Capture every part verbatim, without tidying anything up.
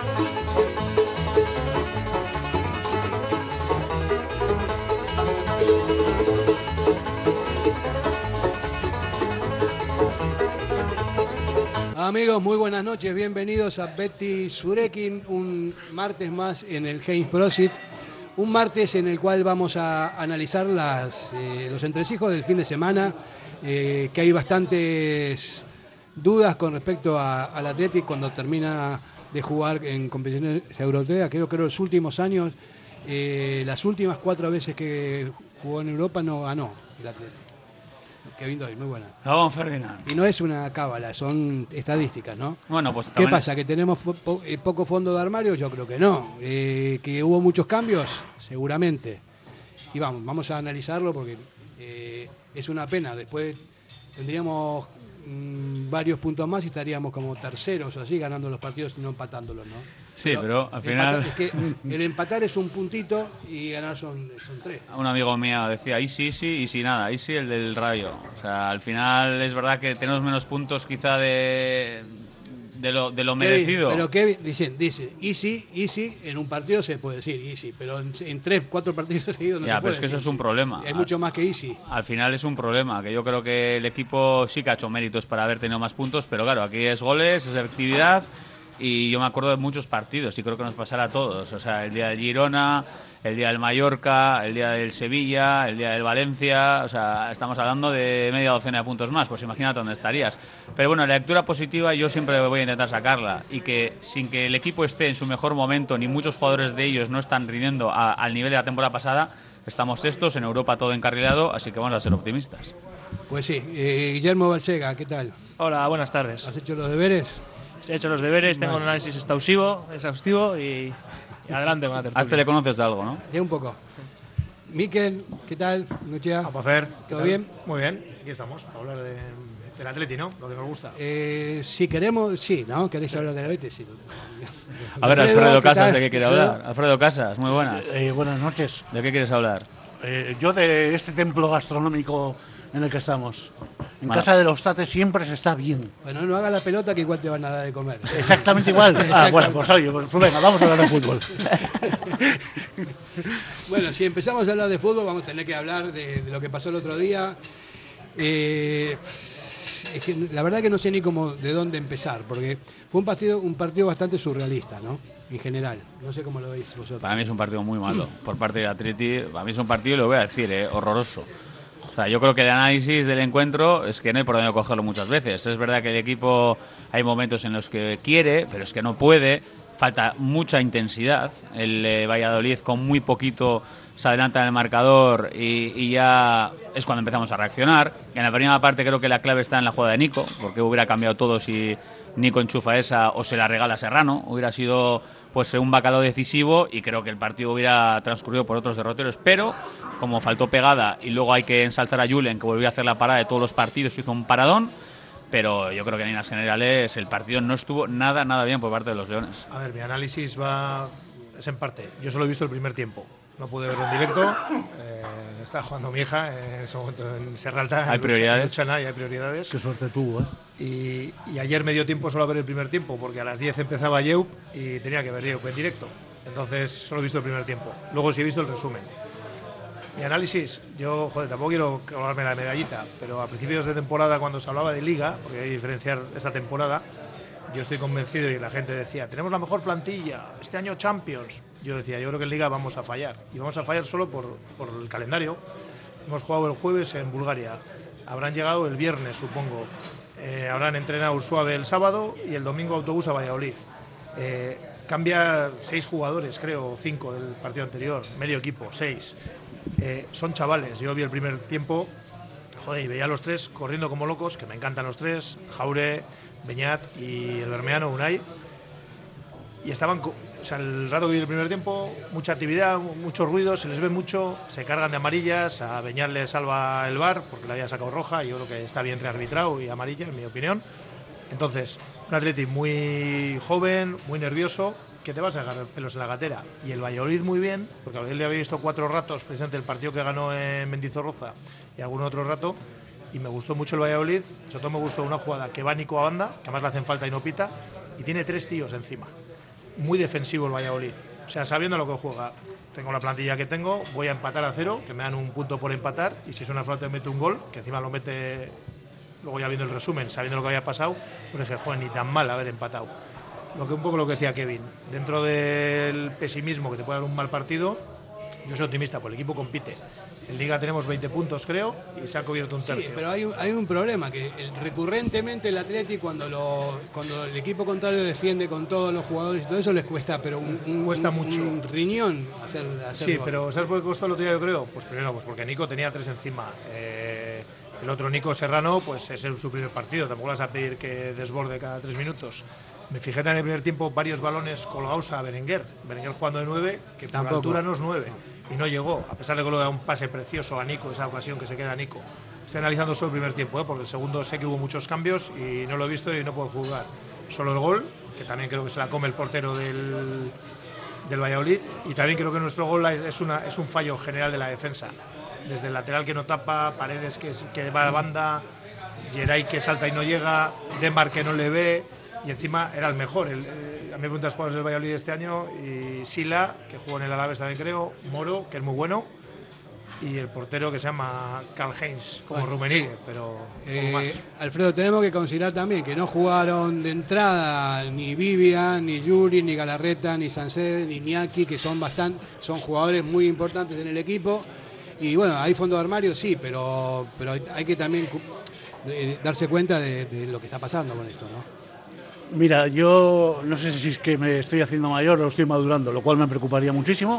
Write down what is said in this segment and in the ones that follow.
Amigos, muy buenas noches, bienvenidos a Betty Surekin, un martes más en el Heinz Prosit, un martes en el cual vamos a analizar las, eh, los entresijos del fin de semana, eh, que hay bastantes dudas con respecto a, al Athletic cuando termina de jugar en competiciones europeas. Creo que en los últimos años, eh, las últimas cuatro veces que jugó en Europa no ganó el Athletic. Kevin Doyle, muy buena. Vamos, Ferdinand. Y no es una cábala, son estadísticas, ¿no? Bueno, pues ¿Qué pasa? Es... ¿Que tenemos po eh, poco fondo de armario? Yo creo que no. Eh, ¿Que hubo muchos cambios? Seguramente. Y vamos, vamos a analizarlo porque eh, es una pena. Después tendríamos mmm, varios puntos más y estaríamos como terceros o así, ganando los partidos y no empatándolos, ¿no? Sí, pero, pero al final... Empatar, es que el empatar es un puntito y ganar son, son tres. Un amigo mío decía, easy, easy, easy nada, easy el del Rayo. O sea, al final es verdad que tenemos menos puntos quizá de, de lo, de lo merecido. Pero Kevin, dicen, dice, easy, easy, en un partido se puede decir easy, pero en, en tres, cuatro partidos seguidos no ya, se puede pero es que eso easy. Es un problema. Hay mucho más que easy. Al final es un problema, que yo creo que el equipo sí que ha hecho méritos para haber tenido más puntos, pero claro, aquí es goles, es actividad... Y yo me acuerdo de muchos partidos y creo que nos pasará a todos. O sea, el día del Girona, el día del Mallorca, el día del Sevilla, el día del Valencia. O sea, estamos hablando de media docena de puntos más. Pues imagínate dónde estarías. Pero bueno, la lectura positiva yo siempre voy a intentar sacarla. Y que sin que el equipo esté en su mejor momento, ni muchos jugadores de ellos no están rindiendo a, al nivel de la temporada pasada, estamos sextos, en Europa todo encarrilado, así que vamos a ser optimistas. Pues sí. Eh, Guillermo Balsega, ¿qué tal? Hola, buenas tardes. ¿Has hecho los deberes? He hecho los deberes, tengo vale. un análisis exhaustivo, exhaustivo y, y adelante con la tertulia. Hasta le conoces de algo, ¿no? Sí, un poco. Miquel, ¿qué tal? Noche. A Pafer. ¿Todo bien? Muy bien, aquí estamos, para hablar de, del Atleti, ¿no? Lo que nos gusta. Eh, si queremos, sí, ¿no? ¿Queréis hablar del Atleti? Sí. A ver, Alfredo, Alfredo ¿qué Casas, tal? ¿de qué quiere hablar? Alfredo Casas, muy buenas. Eh, buenas noches. ¿De qué quieres hablar? Eh, yo de este templo gastronómico en el que estamos. En vale. casa de los tates siempre se está bien. Bueno, no haga la pelota que igual te van a dar de comer. Exactamente igual. Ah, bueno, pues oye, pues venga, vamos a hablar de fútbol. Bueno, si empezamos a hablar de fútbol, vamos a tener que hablar de, de lo que pasó el otro día. Eh, es que la verdad que no sé ni cómo de dónde empezar, porque fue un partido, un partido bastante surrealista, ¿no? En general. No sé cómo lo veis vosotros. Para mí es un partido muy malo por parte de Atleti. Para mí es un partido, lo voy a decir, eh, horroroso. O sea, yo creo que el análisis del encuentro es que no hay por dónde cogerlo muchas veces. Es verdad que el equipo hay momentos en los que quiere, pero es que no puede. Falta mucha intensidad. El eh, Valladolid con muy poquito se adelanta en el marcador y, y ya es cuando empezamos a reaccionar. En la primera parte creo que la clave está en la jugada de Nico, porque hubiera cambiado todo si Nico enchufa esa o se la regala a Serrano. Hubiera sido pues un bacalao decisivo y creo que el partido hubiera transcurrido por otros derroteros, pero como faltó pegada y luego hay que ensalzar a Julen, que volvió a hacer la parada de todos los partidos, hizo un paradón, pero yo creo que en líneas generales el partido no estuvo nada, nada bien por parte de los Leones. A ver, mi análisis va... es en parte. Yo solo he visto el primer tiempo. No pude verlo en directo. Eh, estaba jugando mi hija en ese momento en Serralta. Hay en prioridades. Luchana, y hay prioridades. Qué suerte tuvo, ¿eh? Y, y ayer me dio tiempo solo a ver el primer tiempo, porque a las diez empezaba Yeup y tenía que ver Yeup en directo. Entonces solo he visto el primer tiempo. Luego sí he visto el resumen. Mi análisis, yo, joder, tampoco quiero colgarme la medallita, pero a principios de temporada, cuando se hablaba de Liga, porque hay que diferenciar esta temporada, yo estoy convencido y la gente decía, tenemos la mejor plantilla, este año Champions. Yo decía, yo creo que en Liga vamos a fallar. Y vamos a fallar solo por, por el calendario. Hemos jugado el jueves en Bulgaria. Habrán llegado el viernes, supongo. Eh, habrán entrenado suave el sábado y el domingo autobús a Valladolid. Eh, cambia seis jugadores, creo, cinco del partido anterior. Medio equipo, seis. Eh, son chavales. Yo vi el primer tiempo, joder, y veía a los tres corriendo como locos, que me encantan los tres. Jaure, Beñat y el bermeano Unai. Y estaban, o sea, el rato que vi el primer tiempo, mucha actividad, mucho ruido, se les ve mucho, se cargan de amarillas, a Beñat le salva el V A R porque le había sacado roja, y yo creo que está bien rearbitrado y amarilla, en mi opinión. Entonces, un Atleti muy joven, muy nervioso, que te vas a sacar pelos en la gatera. Y el Valladolid muy bien, porque él le había visto cuatro ratos, precisamente el partido que ganó en Mendizorroza y algún otro rato, y me gustó mucho el Valladolid. Sobre todo me gustó una jugada que va Nico a banda, que además le hacen falta y no pita, y tiene tres tíos encima. muy defensivo el Valladolid. O sea, sabiendo lo que juega. Tengo la plantilla que tengo, voy a empatar a cero, que me dan un punto por empatar, y si es una flauta me mete un gol, que encima lo mete, luego ya viendo el resumen, sabiendo lo que había pasado, pues dije, joder, ni tan mal haber empatado. Lo que un poco lo que decía Kevin, dentro del pesimismo que te puede dar un mal partido, yo soy optimista, pues el equipo compite. En Liga tenemos veinte puntos, creo, y se ha cubierto un tercio. Sí, pero hay, hay un problema, que el, recurrentemente el Atleti, cuando, lo, cuando el equipo contrario defiende con todos los jugadores y todo eso, les cuesta, pero un, un, cuesta un, mucho. un riñón hacer, hacer Sí, gol. pero ¿sabes por qué costó el otro día, yo creo? Pues primero, pues porque Nico tenía tres encima. Eh, el otro Nico Serrano, pues es su primer partido, tampoco vas a pedir que desborde cada tres minutos. Me fijé también en el primer tiempo varios balones colgados a Berenguer. Berenguer jugando de nueve, que por la altura no es nueve. Y no llegó, a pesar de que le da un pase precioso a Nico, esa ocasión que se queda Nico. Estoy analizando solo el primer tiempo, ¿eh? Porque el segundo sé que hubo muchos cambios y no lo he visto y no puedo jugar. Solo el gol, que también creo que se la come el portero del, del Valladolid. Y también creo que nuestro gol es, una, es un fallo general de la defensa. Desde el lateral que no tapa, Paredes que, que va a la banda, Geray que salta y no llega, Demar que no le ve. Y encima era el mejor. El, eh, a mí me preguntas jugadores del Valladolid este año, y Sila, que jugó en el Alavés también creo, Moro, que es muy bueno, y el portero que se llama Karl-Heinz, como bueno, Rummenigge, pero eh, más. Alfredo, tenemos que considerar también que no jugaron de entrada ni Vivian, ni Yuri, ni Galarreta, ni Sancet, ni Iñaki, que son bastante, son jugadores muy importantes en el equipo. Y bueno, hay fondo de armario, sí, pero, pero hay que también eh, darse cuenta de, de lo que está pasando con esto, ¿no? Mira, yo no sé si es que me estoy haciendo mayor o estoy madurando, lo cual me preocuparía muchísimo,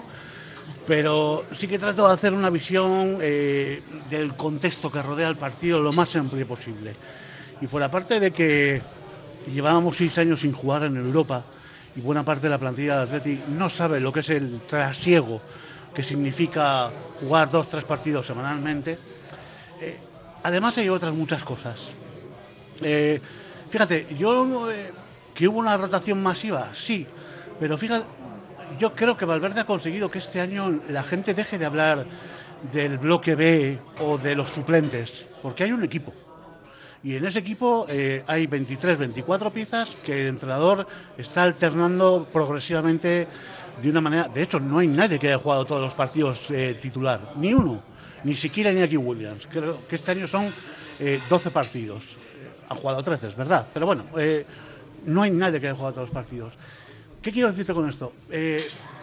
pero sí que trato de hacer una visión eh, del contexto que rodea el partido lo más amplio posible. Y fuera parte de que llevábamos seis años sin jugar en Europa y buena parte de la plantilla del Atleti no sabe lo que es el trasiego, que significa jugar dos, tres partidos semanalmente. Eh, además hay otras muchas cosas. Eh, Fíjate, yo eh, que hubo una rotación masiva, sí, pero fíjate, yo creo que Valverde ha conseguido que este año la gente deje de hablar del bloque B o de los suplentes, porque hay un equipo. Y en ese equipo eh, hay veintitrés, veinticuatro piezas que el entrenador está alternando progresivamente de una manera. De hecho, no hay nadie que haya jugado todos los partidos eh, titular, ni uno, ni siquiera Iñaki Williams. Creo que este año son eh, doce partidos. Han jugado trece, es verdad, pero bueno, eh, no hay nadie que haya jugado todos los partidos. ¿Qué quiero decirte con esto? Eh,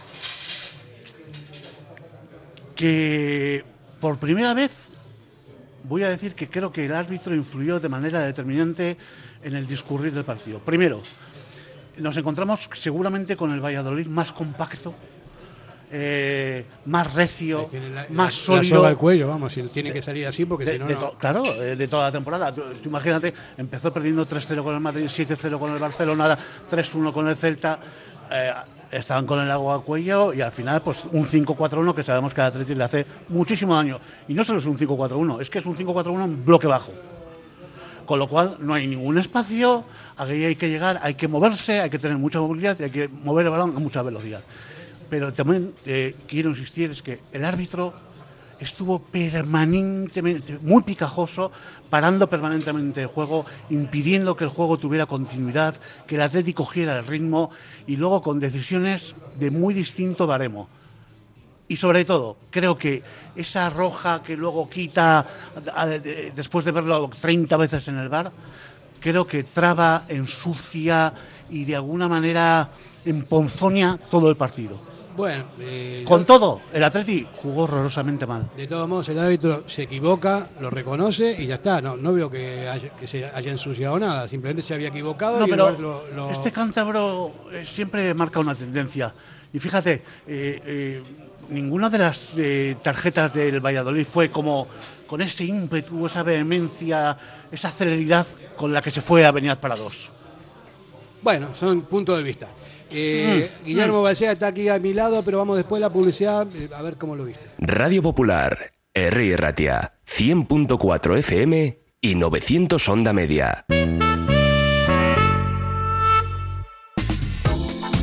que por primera vez voy a decir que creo que el árbitro influyó de manera determinante en el discurrir del partido. Primero, nos encontramos seguramente con el Valladolid más compacto, Eh, más recio, la, más la, sólido. La soga al cuello, vamos, si tiene que salir así porque de, si no, de no. to, claro, de toda la temporada. Tú, tú imagínate, empezó perdiendo tres cero con el Madrid, siete cero con el Barcelona, tres uno con el Celta, eh, estaban con el agua al cuello y al final pues un cinco cuatro uno que sabemos que al Atleti le hace muchísimo daño. Y no solo es un cinco cuatro uno, es que es un cinco cuatro uno en bloque bajo. Con lo cual no hay ningún espacio, aquí hay que llegar, hay que moverse, hay que tener mucha movilidad y hay que mover el balón a mucha velocidad. Pero también eh, quiero insistir, es que el árbitro estuvo permanentemente, muy picajoso, parando permanentemente el juego, impidiendo que el juego tuviera continuidad, que el Atleti cogiera el ritmo y luego con decisiones de muy distinto baremo. Y sobre todo, creo que esa roja que luego quita a, a, de, después de verlo treinta veces en el V A R, creo que traba, ensucia y de alguna manera emponzoña todo el partido. Bueno, eh, con yo, todo, el Atleti jugó horrorosamente mal. De todos modos, el árbitro se equivoca, lo reconoce y ya está. No, no veo que, haya, que se haya ensuciado nada, simplemente se había equivocado. No, y pero lo, lo... este cántabro eh, siempre marca una tendencia. Y fíjate, eh, eh, ninguna de las eh, tarjetas del Valladolid fue como con ese ímpetu, esa vehemencia, esa celeridad con la que se fue a Beñat para dos. Bueno, son puntos de vista. Eh, mm, Guillermo mm. Balsea está aquí a mi lado, pero vamos después de la publicidad eh, a ver cómo lo viste. Radio Popular, Herri Ratia, cien punto cuatro F M y novecientos onda media.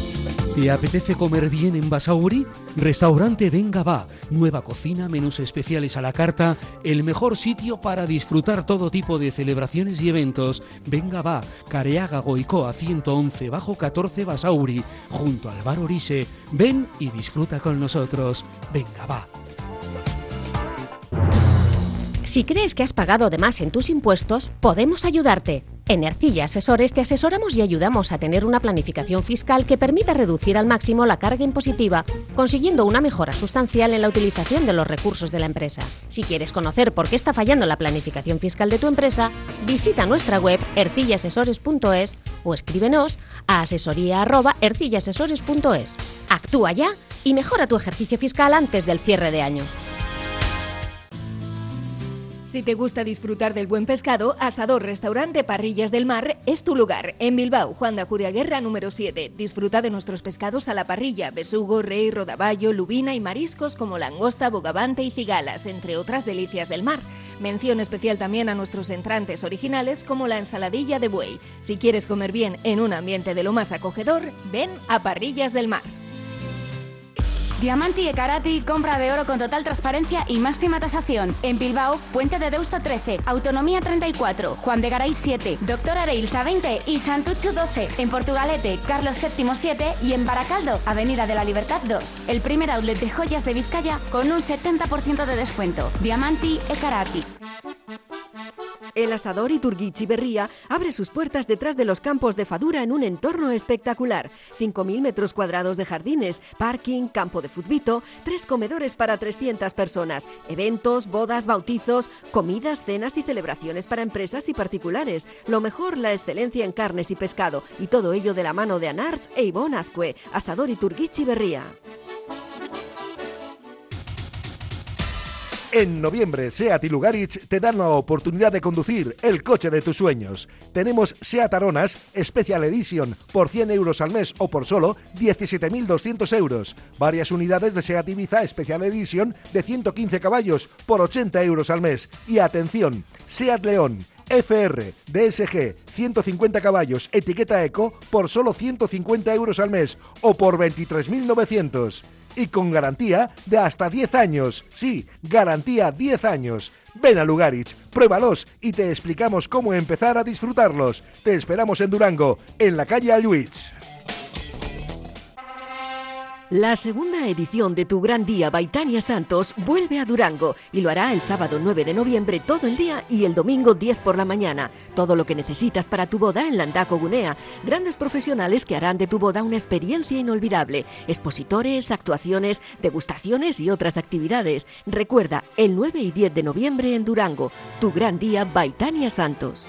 ¿Te apetece comer bien en Basauri? Restaurante Venga Va. Nueva cocina, menús especiales a la carta. El mejor sitio para disfrutar todo tipo de celebraciones y eventos. Venga Va. Careaga Goicoa ciento once bajo catorce Basauri. Junto al bar Orise. Ven y disfruta con nosotros. Venga Va. Si crees que has pagado de más en tus impuestos, podemos ayudarte. En Ercilla Asesores te asesoramos y ayudamos a tener una planificación fiscal que permita reducir al máximo la carga impositiva, consiguiendo una mejora sustancial en la utilización de los recursos de la empresa. Si quieres conocer por qué está fallando la planificación fiscal de tu empresa, visita nuestra web ercilla asesores punto es o escríbenos a asesoría arroba ercilla asesores punto es. Actúa ya y mejora tu ejercicio fiscal antes del cierre de año. Si te gusta disfrutar del buen pescado, Asador Restaurante Parrillas del Mar es tu lugar. En Bilbao, Juan de Ajuriaguerra número siete. Disfruta de nuestros pescados a la parrilla, besugo, rey, rodaballo, lubina y mariscos como langosta, bogavante y cigalas, entre otras delicias del mar. Mención especial también a nuestros entrantes originales como la ensaladilla de buey. Si quieres comer bien en un ambiente de lo más acogedor, ven a Parrillas del Mar. Diamanti e Karati, compra de oro con total transparencia y máxima tasación. En Bilbao, Puente de Deusto trece, Autonomía treinta y cuatro, Juan de Garay siete, Doctor Areilza veinte y Santucho doce. En Portugalete, Carlos séptimo siete y en Baracaldo, Avenida de la Libertad dos. El primer outlet de joyas de Vizcaya con un setenta por ciento de descuento. Diamanti e Karati. El Asador Iturguichi Berría abre sus puertas detrás de los campos de Fadura en un entorno espectacular. cinco mil metros cuadrados de jardines, parking, campo de futbito, tres comedores para trescientas personas, eventos, bodas, bautizos, comidas, cenas y celebraciones para empresas y particulares. Lo mejor, la excelencia en carnes y pescado, y todo ello de la mano de Anarch e Ivonne Azcue. Asador Iturguichi Berría. En noviembre, SEAT y Lugaritz te dan la oportunidad de conducir el coche de tus sueños. Tenemos SEAT Aronas Special Edition por cien euros al mes o por solo diecisiete mil doscientos euros. Varias unidades de SEAT Ibiza Special Edition de ciento quince caballos por ochenta euros al mes. Y atención, SEAT León F R D S G ciento cincuenta caballos, etiqueta Eco por solo ciento cincuenta euros al mes o por veintitrés mil novecientos. Y con garantía de hasta diez años. Sí, garantía diez años. Ven a Lugaritz, pruébalos y te explicamos cómo empezar a disfrutarlos. Te esperamos en Durango, en la calle Alluitz. La segunda edición de Tu Gran Día Baitania Santos vuelve a Durango y lo hará el sábado nueve de noviembre todo el día y el domingo diez por la mañana. Todo lo que necesitas para tu boda en Landako Gunea. Grandes profesionales que harán de tu boda una experiencia inolvidable. Expositores, actuaciones, degustaciones y otras actividades. Recuerda, el nueve y diez de noviembre en Durango. Tu Gran Día Baitania Santos.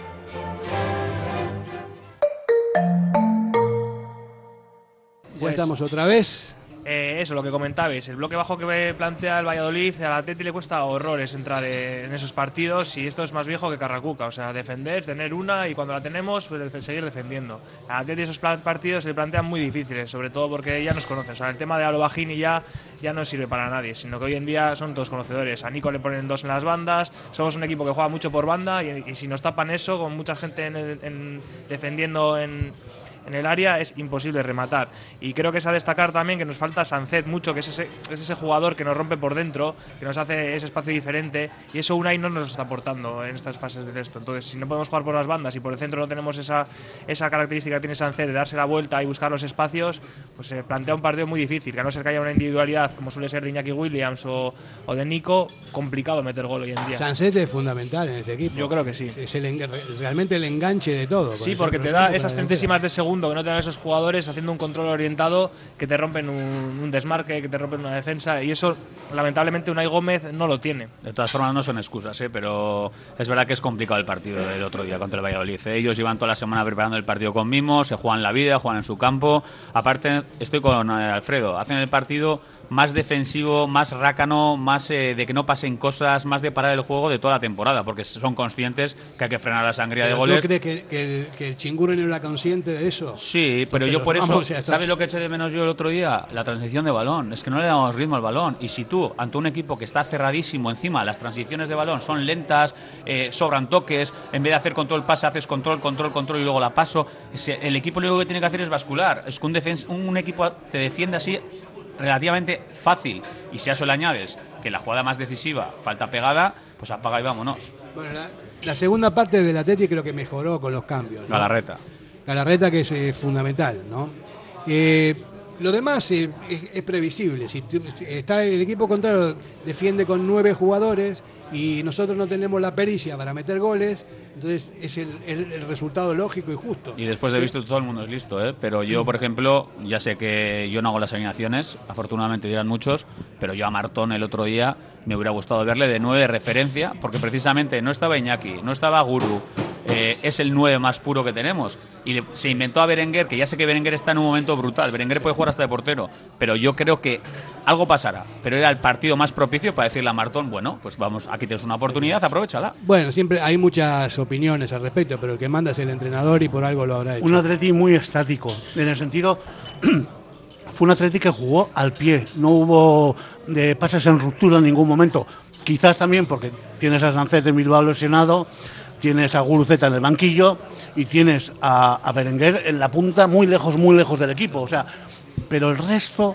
Ya estamos otra vez. Eh, eso, lo que comentabais, el bloque bajo que plantea el Valladolid, al Atleti le cuesta horrores entrar en esos partidos y esto es más viejo que Carracuca, o sea, defender, tener una y cuando la tenemos, pues, seguir defendiendo. Al Atleti esos partidos se le plantean muy difíciles, sobre todo porque ya nos conocen, o sea, el tema de Alobajini ya, ya no sirve para nadie, sino que hoy en día son todos conocedores. A Nico le ponen dos en las bandas, somos un equipo que juega mucho por banda y, y si nos tapan eso, con mucha gente en el, en, defendiendo en... en el área es imposible rematar y creo que es a destacar también que nos falta Sancet mucho, que es ese, es ese jugador que nos rompe por dentro, que nos hace ese espacio diferente y eso Unai no nos está aportando en estas fases del esto. Entonces si no podemos jugar por las bandas y por el centro no tenemos esa, esa característica que tiene Sancet de darse la vuelta y buscar los espacios, pues se plantea un partido muy difícil, que a no ser que haya una individualidad como suele ser de Iñaki Williams o, o de Nico, complicado meter gol hoy en día. Sancet es fundamental en este equipo. Yo creo que sí. Es el, realmente el enganche de todo. Sí, porque te da esas centésimas de segundo que no te dan esos jugadores haciendo un control orientado que te rompen un, un desmarque, que te rompen una defensa y eso lamentablemente Unai Gómez no lo tiene. De todas formas no son excusas, ¿eh? Pero es verdad que es complicado el partido del otro día contra el Valladolid. Ellos llevan toda la semana preparando el partido con mimos, se juegan la vida, juegan en su campo. Aparte estoy con Alfredo, hacen el partido más defensivo, más rácano, más eh, de que no pasen cosas, más de parar el juego de toda la temporada, porque son conscientes que hay que frenar la sangría Pero de goles. ¿Tú crees que, que, el, que el Chingurri no era consciente de eso? eso. Sí, pero, pero yo por vamos, eso, o sea, ¿sabes lo que eché de menos yo el otro día? La transición de balón. Es que no le damos ritmo al balón. Y si tú, ante un equipo que está cerradísimo encima, las transiciones de balón son lentas, eh, sobran toques, en vez de hacer control pase, haces control, control, control y luego la paso. Ese, el equipo lo único que tiene que hacer es bascular. Es que un, defens- un equipo te defiende así relativamente fácil. Y si a eso le añades que la jugada más decisiva falta pegada, pues apaga y vámonos. Bueno, la, la segunda parte del Atleti creo que mejoró con los cambios, ¿no? Galarreta. Galarreta, que es eh, fundamental, ¿no? Eh, lo demás eh, es, es previsible. Si t- está el equipo contrario defiende con nueve jugadores y nosotros no tenemos la pericia para meter goles, entonces es el, el, el resultado lógico y justo. Y después de visto todo el mundo es listo, ¿eh? Pero yo, por ejemplo, ya sé que yo no hago las alineaciones, afortunadamente dirán muchos, pero yo a Martón el otro día me hubiera gustado verle de nueve de referencia, porque precisamente no estaba Iñaki, no estaba Guru, eh, es el nueve más puro que tenemos. Y le, se inventó a Berenguer, que ya sé que Berenguer está en un momento brutal, Berenguer puede jugar hasta de portero, pero yo creo que algo pasará. Pero era el partido más propicio para decirle a Martón, bueno, pues vamos, aquí tienes una oportunidad, aprovéchala. Bueno, siempre hay muchas opiniones al respecto, pero el que manda es el entrenador y por algo lo habrá hecho. Un Atleti muy estático, en el sentido... Fue un Atleti que jugó al pie, no hubo de pases en ruptura en ningún momento. Quizás también porque tienes a Sánchez en Bilbao lesionado, tienes a Guruceta en el banquillo y tienes a, a Berenguer en la punta, muy lejos, muy lejos del equipo. O sea, pero el resto,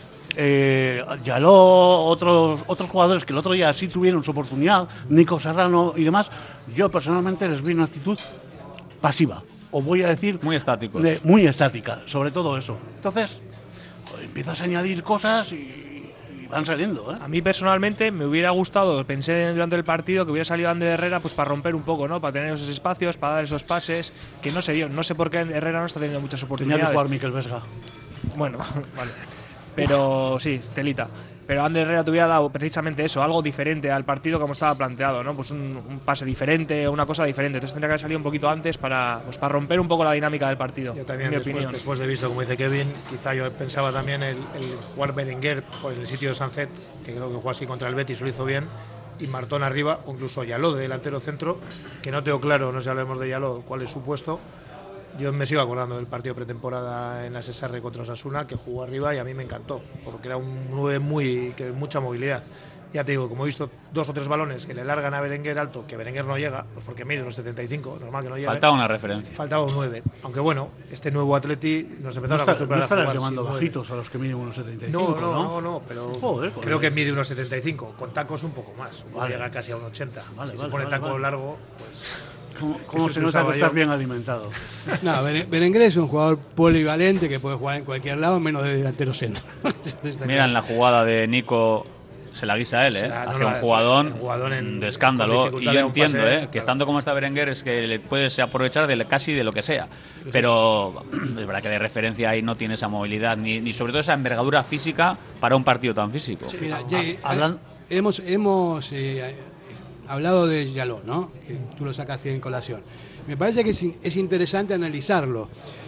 eh, Yaló, otros, otros jugadores que el otro día sí tuvieron su oportunidad, Nico Serrano y demás, yo personalmente les vi una actitud pasiva, o voy a decir... Muy estáticos. De, muy estática, sobre todo eso. Entonces... empiezas a añadir cosas y, y van saliendo, ¿eh? A mí personalmente me hubiera gustado, pensé durante el partido que hubiera salido Ander Herrera pues para romper un poco, ¿no? Para tener esos espacios, para dar esos pases, que no se dio. No sé por qué Herrera no está teniendo muchas oportunidades. Tenía que jugar Mikel Vesga. Bueno, vale. Pero sí, telita. Pero Ander Herrera te hubiera dado precisamente eso, algo diferente al partido como estaba planteado, ¿no? Pues un, un pase diferente, una cosa diferente. Entonces tendría que haber salido un poquito antes para, pues para romper un poco la dinámica del partido. Yo también, en mi después, opinión. después de visto, como dice Kevin, quizá yo pensaba también el, el jugar Berenguer por el sitio de Sánchez, que creo que jugó así contra el Betis, lo hizo bien, y Martón arriba, o incluso Yaló de delantero centro, que no tengo claro, no sé si hablemos de Yaló, cuál es su puesto. Yo me sigo acordando del partido pretemporada en la S S R contra Osasuna, que jugó arriba y a mí me encantó, porque era un nueve muy, que mucha movilidad. Ya te digo, como he visto dos o tres balones que le largan a Berenguer alto, que Berenguer no llega, pues porque mide unos setenta y cinco, normal que no llegue. Faltaba una referencia. Faltaba un nueve. Aunque bueno, este nuevo Atleti nos empezaron no a estás, acostumbrar no estarás a jugar llamando sin bajitos nueve. a los que miden unos setenta y cinco, No, no, ¿no? no, no, pero Joder, joder. creo que mide unos setenta y cinco, con tacos un poco más, Vale. llega casi a un ochenta. Vale, si vale, se pone vale, taco vale. largo, pues... ¿Cómo, cómo Eso se que nota que usaba estás yo. bien alimentado? No, Beren- Berenguer es un jugador polivalente que puede jugar en cualquier lado, menos de delantero centro. Mira en la jugada de Nico, se la guisa él, ¿eh? Se la- no Hace la- un jugadón, el jugadón en- de escándalo. con Y dificultad yo de un entiendo, pase, ¿eh? claro. Que estando como está Berenguer es que le puedes aprovechar de casi de lo que sea. Pero es verdad que de referencia ahí no tiene esa movilidad, ni, ni sobre todo esa envergadura física para un partido tan físico. Mira, Jay, hablan- hemos, hemos eh, hablado de Yaló, ¿no? Que tú lo sacas en colación. Me parece que es, in- es interesante analizarlo.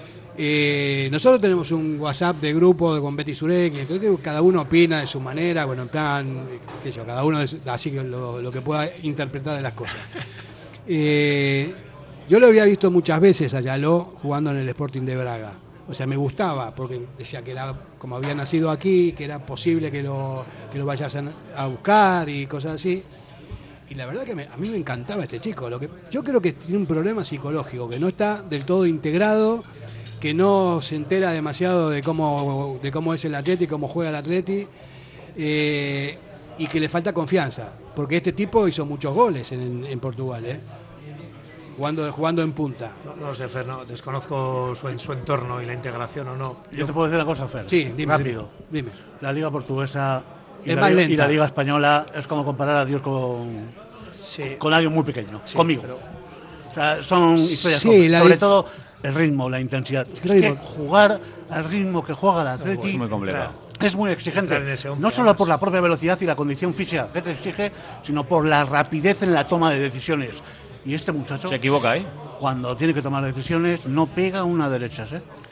Eh, nosotros tenemos un WhatsApp de grupo con Betty Sureki, entonces cada uno opina de su manera, bueno, en plan, eh, qué sé yo, cada uno es así que lo, lo que pueda interpretar de las cosas. Eh, yo lo había visto muchas veces a Yaló jugando en el Sporting de Braga. O sea, me gustaba, porque decía que era como había nacido aquí, que era posible que lo, que lo vayan a buscar y cosas así. Y la verdad que me- a mí me encantaba este chico. Lo que, yo creo que tiene un problema psicológico, que no está del todo integrado, que no se entera demasiado de cómo, de cómo es el Atleti, cómo juega el Atleti, eh, y que le falta confianza. Porque este tipo hizo muchos goles en, en Portugal, ¿eh? Jugando, jugando en punta. No, no sé, Fer, no, desconozco su, su entorno y la integración o no. Yo te puedo decir una cosa, Fer. Sí, dime, rápido. Dime. La Liga Portuguesa y, Es la, más Liga- lenta. y la Liga Española es como comparar a Dios con, Sí. con alguien muy pequeño, Sí, conmigo. pero- O sea, son historias Sí, complejas. la Sobre dif- todo el ritmo, la intensidad. Es ritmo. que jugar al ritmo que juega el Atleti Es muy complicado. es muy exigente. Entrar en ese once, No solo además. por la propia velocidad y la condición física que te exige, sino por la rapidez en la toma de decisiones. Y este muchacho, Se equivoca ahí. cuando tiene que tomar decisiones, no pega una derechas, ¿eh?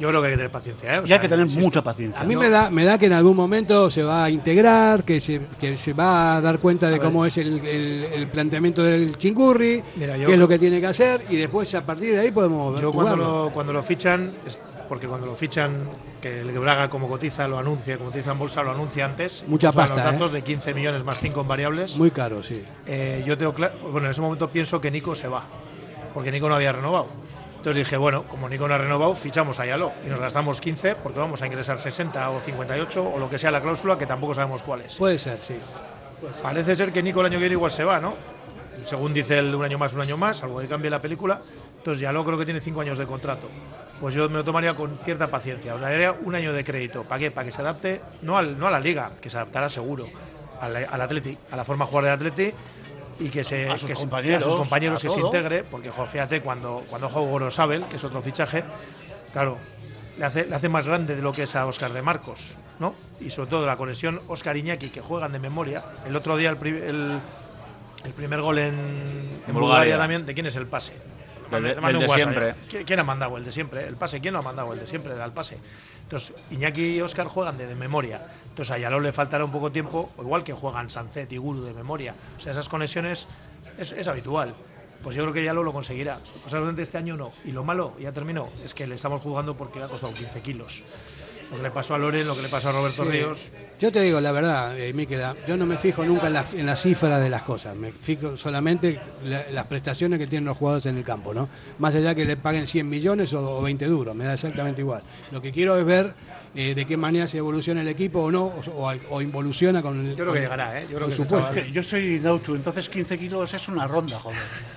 Yo creo que hay que tener paciencia, ¿eh? O y sea, hay que tener insisto. mucha paciencia. A mí ¿no? me da me da que en algún momento se va a integrar, que se, que se va a dar cuenta de A ver. cómo es el, el- el planteamiento del Chingurri, Mira, yo- qué es lo que tiene que hacer, y después a partir de ahí podemos Yo cuando jugarlo. lo, cuando lo fichan, es- porque cuando lo fichan, que el Braga como cotiza lo anuncia, como cotiza en bolsa lo anuncia antes. Mucha nos dan pasta, los datos ¿eh? de quince millones más cinco en variables. Muy caro, sí. Eh, yo tengo claro, bueno, en ese momento pienso que Nico se va, porque Nico no había renovado. Entonces dije, bueno, como Nico no ha renovado, fichamos a Yaló y nos gastamos quince porque vamos a ingresar sesenta o cincuenta y ocho o lo que sea la cláusula, que tampoco sabemos cuál es. Puede ser, sí. Parece ser que Nico el año que viene igual se va, ¿no? Según dice él, un año más, un año más, algo que cambie la película. Entonces Yaló creo que tiene cinco años de contrato. Pues yo me lo tomaría con cierta paciencia. O sea, daría un año de crédito. ¿Para qué? Para que se adapte, no, al, no a la liga, que se adaptará seguro, al, al Atleti, a la forma de jugar del Atleti y que se A sus que se- compañeros, a sus compañeros a que se todo. integre, porque jo, fíjate, cuando, cuando juega Gorosabel, que es otro fichaje, claro, le hace, le hace más grande de lo que es a Óscar de Marcos, ¿no? Y sobre todo la conexión Óscar Iñaki, que juegan de memoria. El otro día el, pri- el, el primer gol en, en Bulgaria. Bulgaria también, ¿de quién es el pase? Del de- Le mando del un de WhatsApp, siempre. ¿eh? ¿Quién- ¿Quién ha mandado el de siempre? El pase, ¿quién lo ha mandado el de siempre? El pase. Entonces, Iñaki y Óscar juegan de, de memoria. Entonces, a Yaló le faltará un poco tiempo, o igual que juegan Sancet y Guru de memoria. O sea, esas conexiones es, es habitual. Pues yo creo que Yaló lo conseguirá. Posiblemente este año no. Y lo malo, ya terminó, es que le estamos jugando porque le ha costado quince kilos. Lo que le pasó a Loren, lo que le pasó a Roberto Sí. Ríos. Yo te digo la verdad, eh, Miquel, yo no me fijo nunca en la, en la cifra de las cosas, me fijo solamente la- las prestaciones que tienen los jugadores en el campo, ¿no? Más allá que le paguen cien millones o, o veinte duros, me da exactamente igual. Lo que quiero es ver eh, de qué manera se evoluciona el equipo o no, o, o- o involuciona con el. Yo creo con- que llegará, ¿eh? Yo creo por que ese supuesto. chaval- Yo soy Dauchu, entonces quince kilos es una ronda, joder.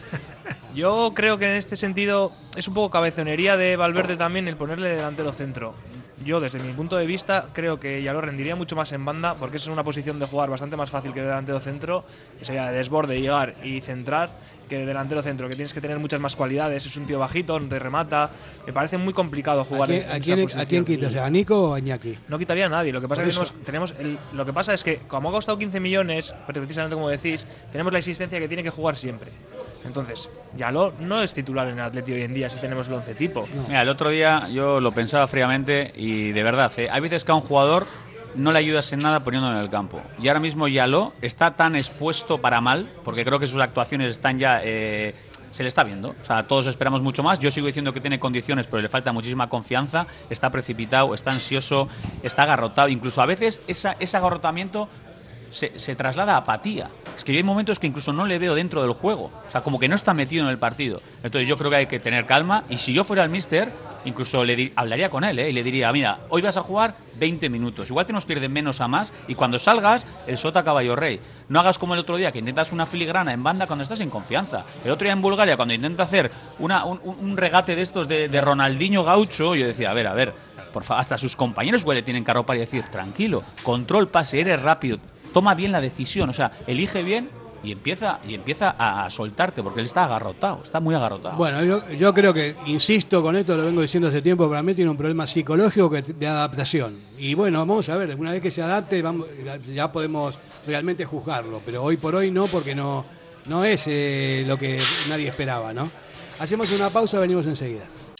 Yo creo que en este sentido es un poco cabezonería de Valverde también el ponerle delantero centro. Yo, desde mi punto de vista, creo que ya lo rendiría mucho más en banda, porque es una posición de jugar bastante más fácil que de delantero centro, que sería de desborde, llegar y centrar, que de delantero centro, que tienes que tener muchas más cualidades. Es un tío bajito, no te remata. Me parece muy complicado ¿A jugar quién, en, a en quién- esa a posición. quién quitas? ¿A Nico o a Iñaki? No quitaría a nadie. Lo que pasa Por es que eso. tenemos, tenemos el- lo que pasa es que, como ha costado quince millones, precisamente como decís, tenemos la existencia que tiene que jugar siempre. Entonces, Yaló no es titular en el Atleti hoy en día si tenemos el once tipo. Mira, el otro día yo lo pensaba fríamente y de verdad, ¿eh? Hay veces que a un jugador no le ayudas en nada poniéndolo en el campo. Y ahora mismo Yaló está tan expuesto para mal, porque creo que sus actuaciones están ya... eh, se le está viendo. O sea, todos esperamos mucho más. Yo sigo diciendo que tiene condiciones, pero le falta muchísima confianza. Está precipitado, está ansioso, está agarrotado. Incluso a veces esa, ese agarrotamiento se, se traslada a apatía. Es que yo hay momentos que incluso no le veo dentro del juego. O sea, como que no está metido en el partido. Entonces yo creo que hay que tener calma. Y si yo fuera el míster, incluso le di- hablaría con él, ¿eh? Y le diría, mira, hoy vas a jugar veinte minutos. Igual tenemos que ir de menos a más. Y cuando salgas, el sota caballo rey. No hagas como el otro día, que intentas una filigrana en banda cuando estás en confianza. El otro día en Bulgaria, cuando intenta hacer una, un, un regate de estos de, de Ronaldinho gaucho, yo decía, a ver, a ver, por favor, hasta sus compañeros igual le tienen que arropar y decir, tranquilo, control pase, eres rápido, toma bien la decisión, o sea, elige bien y empieza y empieza a, a soltarte, porque él está agarrotado, está muy agarrotado. Bueno, yo, yo creo que, insisto con esto, lo vengo diciendo hace tiempo, para mí tiene un problema psicológico que, de adaptación. Y bueno, vamos a ver, una vez que se adapte, vamos, ya podemos realmente juzgarlo, pero hoy por hoy no, porque no, no es eh, lo que nadie esperaba, ¿no? Hacemos una pausa, venimos enseguida.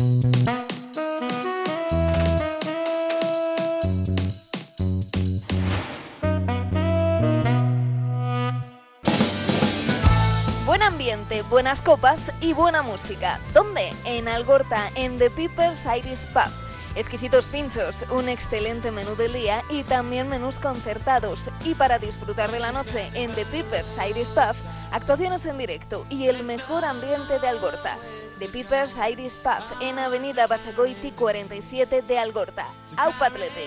Buen ambiente, buenas copas y buena música. ¿Dónde? En Algorta, en The Peepers Irish Pub. Exquisitos pinchos, un excelente menú del día y también menús concertados. Y para disfrutar de la noche en The Peepers Irish Pub, actuaciones en directo y el mejor ambiente de Algorta. The Peepers Irish Pub en Avenida Basagoiti cuarenta y siete de Algorta. Aupa Athletic.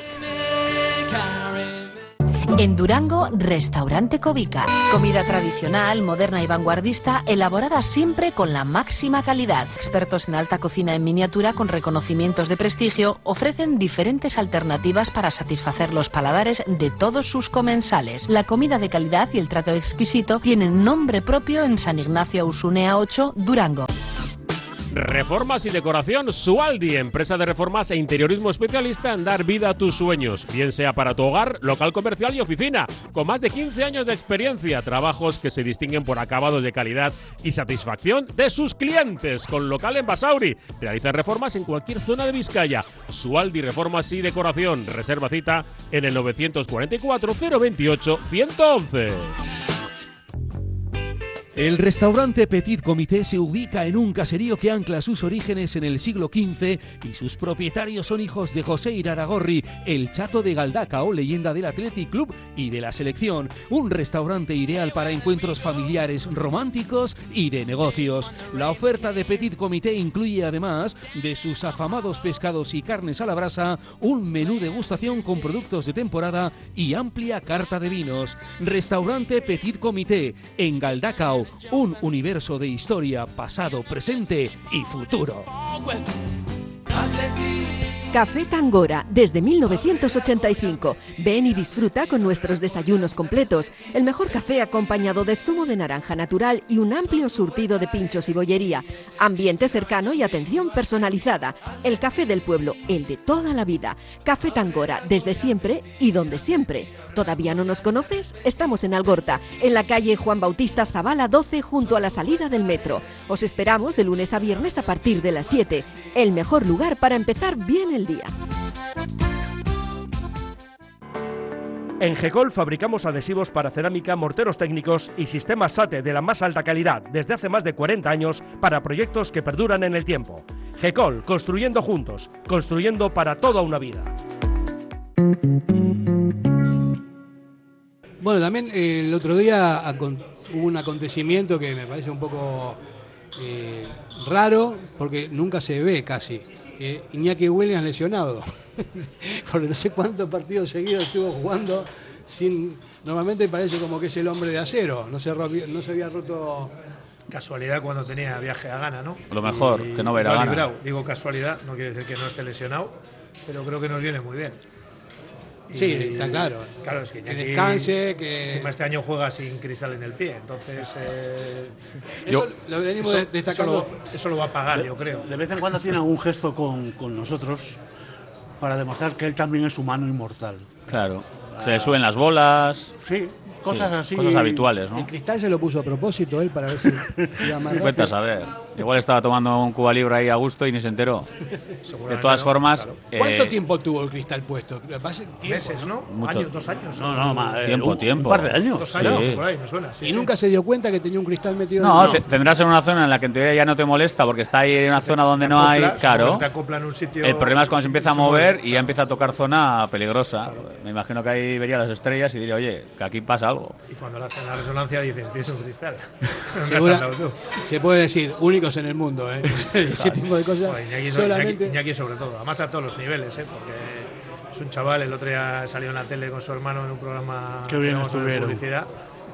En Durango, Restaurante Covica. Comida tradicional, moderna y vanguardista, elaborada siempre con la máxima calidad. Expertos en alta cocina en miniatura con reconocimientos de prestigio ofrecen diferentes alternativas para satisfacer los paladares de todos sus comensales. La comida de calidad y el trato exquisito tienen nombre propio en San Ignacio Usunea ocho, Durango. Reformas y decoración Sualdi, empresa de reformas e interiorismo especialista en dar vida a tus sueños, bien sea para tu hogar, local comercial y oficina. Con más de quince años de experiencia, trabajos que se distinguen por acabados de calidad y satisfacción de sus clientes. Con local en Basauri, realiza reformas en cualquier zona de Vizcaya. Sualdi Reformas y Decoración. Reserva cita en el novecientos cuarenta y cuatro, cero veintiocho, ciento once. El restaurante Petit Comité se ubica en un caserío que ancla sus orígenes en el siglo quince y sus propietarios son hijos de José Iraragorri, el Chato de Galdacao, leyenda del Athletic Club y de la selección. Un restaurante ideal para encuentros familiares, románticos y de negocios. La oferta de Petit Comité incluye, además de sus afamados pescados y carnes a la brasa, un menú degustación con productos de temporada y amplia carta de vinos. Restaurante Petit Comité en Galdacao. Un universo de historia, pasado, presente y futuro. Café Tangora, desde mil novecientos ochenta y cinco. Ven y disfruta con nuestros desayunos completos. El mejor café acompañado de zumo de naranja natural y un amplio surtido de pinchos y bollería. Ambiente cercano y atención personalizada. El café del pueblo, el de toda la vida. Café Tangora, desde siempre y donde siempre. ¿Todavía no nos conoces? Estamos en Algorta, en la calle Juan Bautista Zavala doce, junto a la salida del metro. Os esperamos de lunes a viernes a partir de las siete. El mejor lugar para empezar bien el día. En Gecol fabricamos adhesivos para cerámica, morteros técnicos y sistemas SATE de la más alta calidad desde hace más de cuarenta años para proyectos que perduran en el tiempo. Gecol, construyendo juntos, construyendo para toda una vida. Bueno, también eh, el otro día acon- hubo un acontecimiento que me parece un poco eh, raro, porque nunca se ve casi. Eh, Iñaki Williams lesionado, porque no sé cuántos partidos seguidos estuvo jugando sin. Normalmente parece como que es el hombre de acero, no se, rompió, no se había roto. Casualidad cuando tenía viaje a Ghana, ¿no? Lo mejor, y, que no verá lo ha Ghana. librado. Digo casualidad, no quiere decir que no esté lesionado, pero creo que nos viene muy bien. Sí, Y, está claro. Claro, es que, que Iñaki, descanse, que. encima este año juega sin cristal en el pie, entonces. Eh, Eso yo, lo venimos eso, destacando. Eso lo, eso lo va a pagar, de, yo creo. De vez en cuando tiene algún gesto con, con nosotros para demostrar que él también es humano y mortal. Claro. Se le suben las bolas. Sí, cosas sí, así. Cosas habituales, ¿no? El cristal se lo puso a propósito él para ver si iba más rápido. Cuenta a saber. Igual estaba tomando un Cuba Libre ahí a gusto y ni se enteró. De todas no, formas. claro. Eh, ¿Cuánto tiempo tuvo el cristal puesto? Tiempo, Meses, ¿no? Mucho. Años, dos años. No, no, más. Tiempo, un, tiempo. Un par de años. Dos años, Sí. por ahí, me suena. Sí, y sí. nunca se dio cuenta que tenía un cristal metido No, en te- tendrás en una zona en la que en teoría ya no te molesta porque está ahí en una Se te- zona se donde te no hay. acopla, Claro. se te acopla en un sitio, El problema es cuando se empieza a se mueve, mover y claro. ya empieza a tocar zona peligrosa. Me imagino que ahí vería las estrellas y diría, oye, que aquí pasa algo. Y cuando le hacen la resonancia dices, tienes un cristal. ¿Dónde has Segura- andado tú? Se puede decir, únicos en el mundo, ¿eh? Ese tipo de cosas. Joder, Iñaki, no- solamente. Iñaki- Iñaki sobre todo, además a todos los niveles, ¿eh? Porque es un chaval, el otro día salió en la tele con su hermano en un programa Qué bien que vamos a ver estuvieron. publicidad.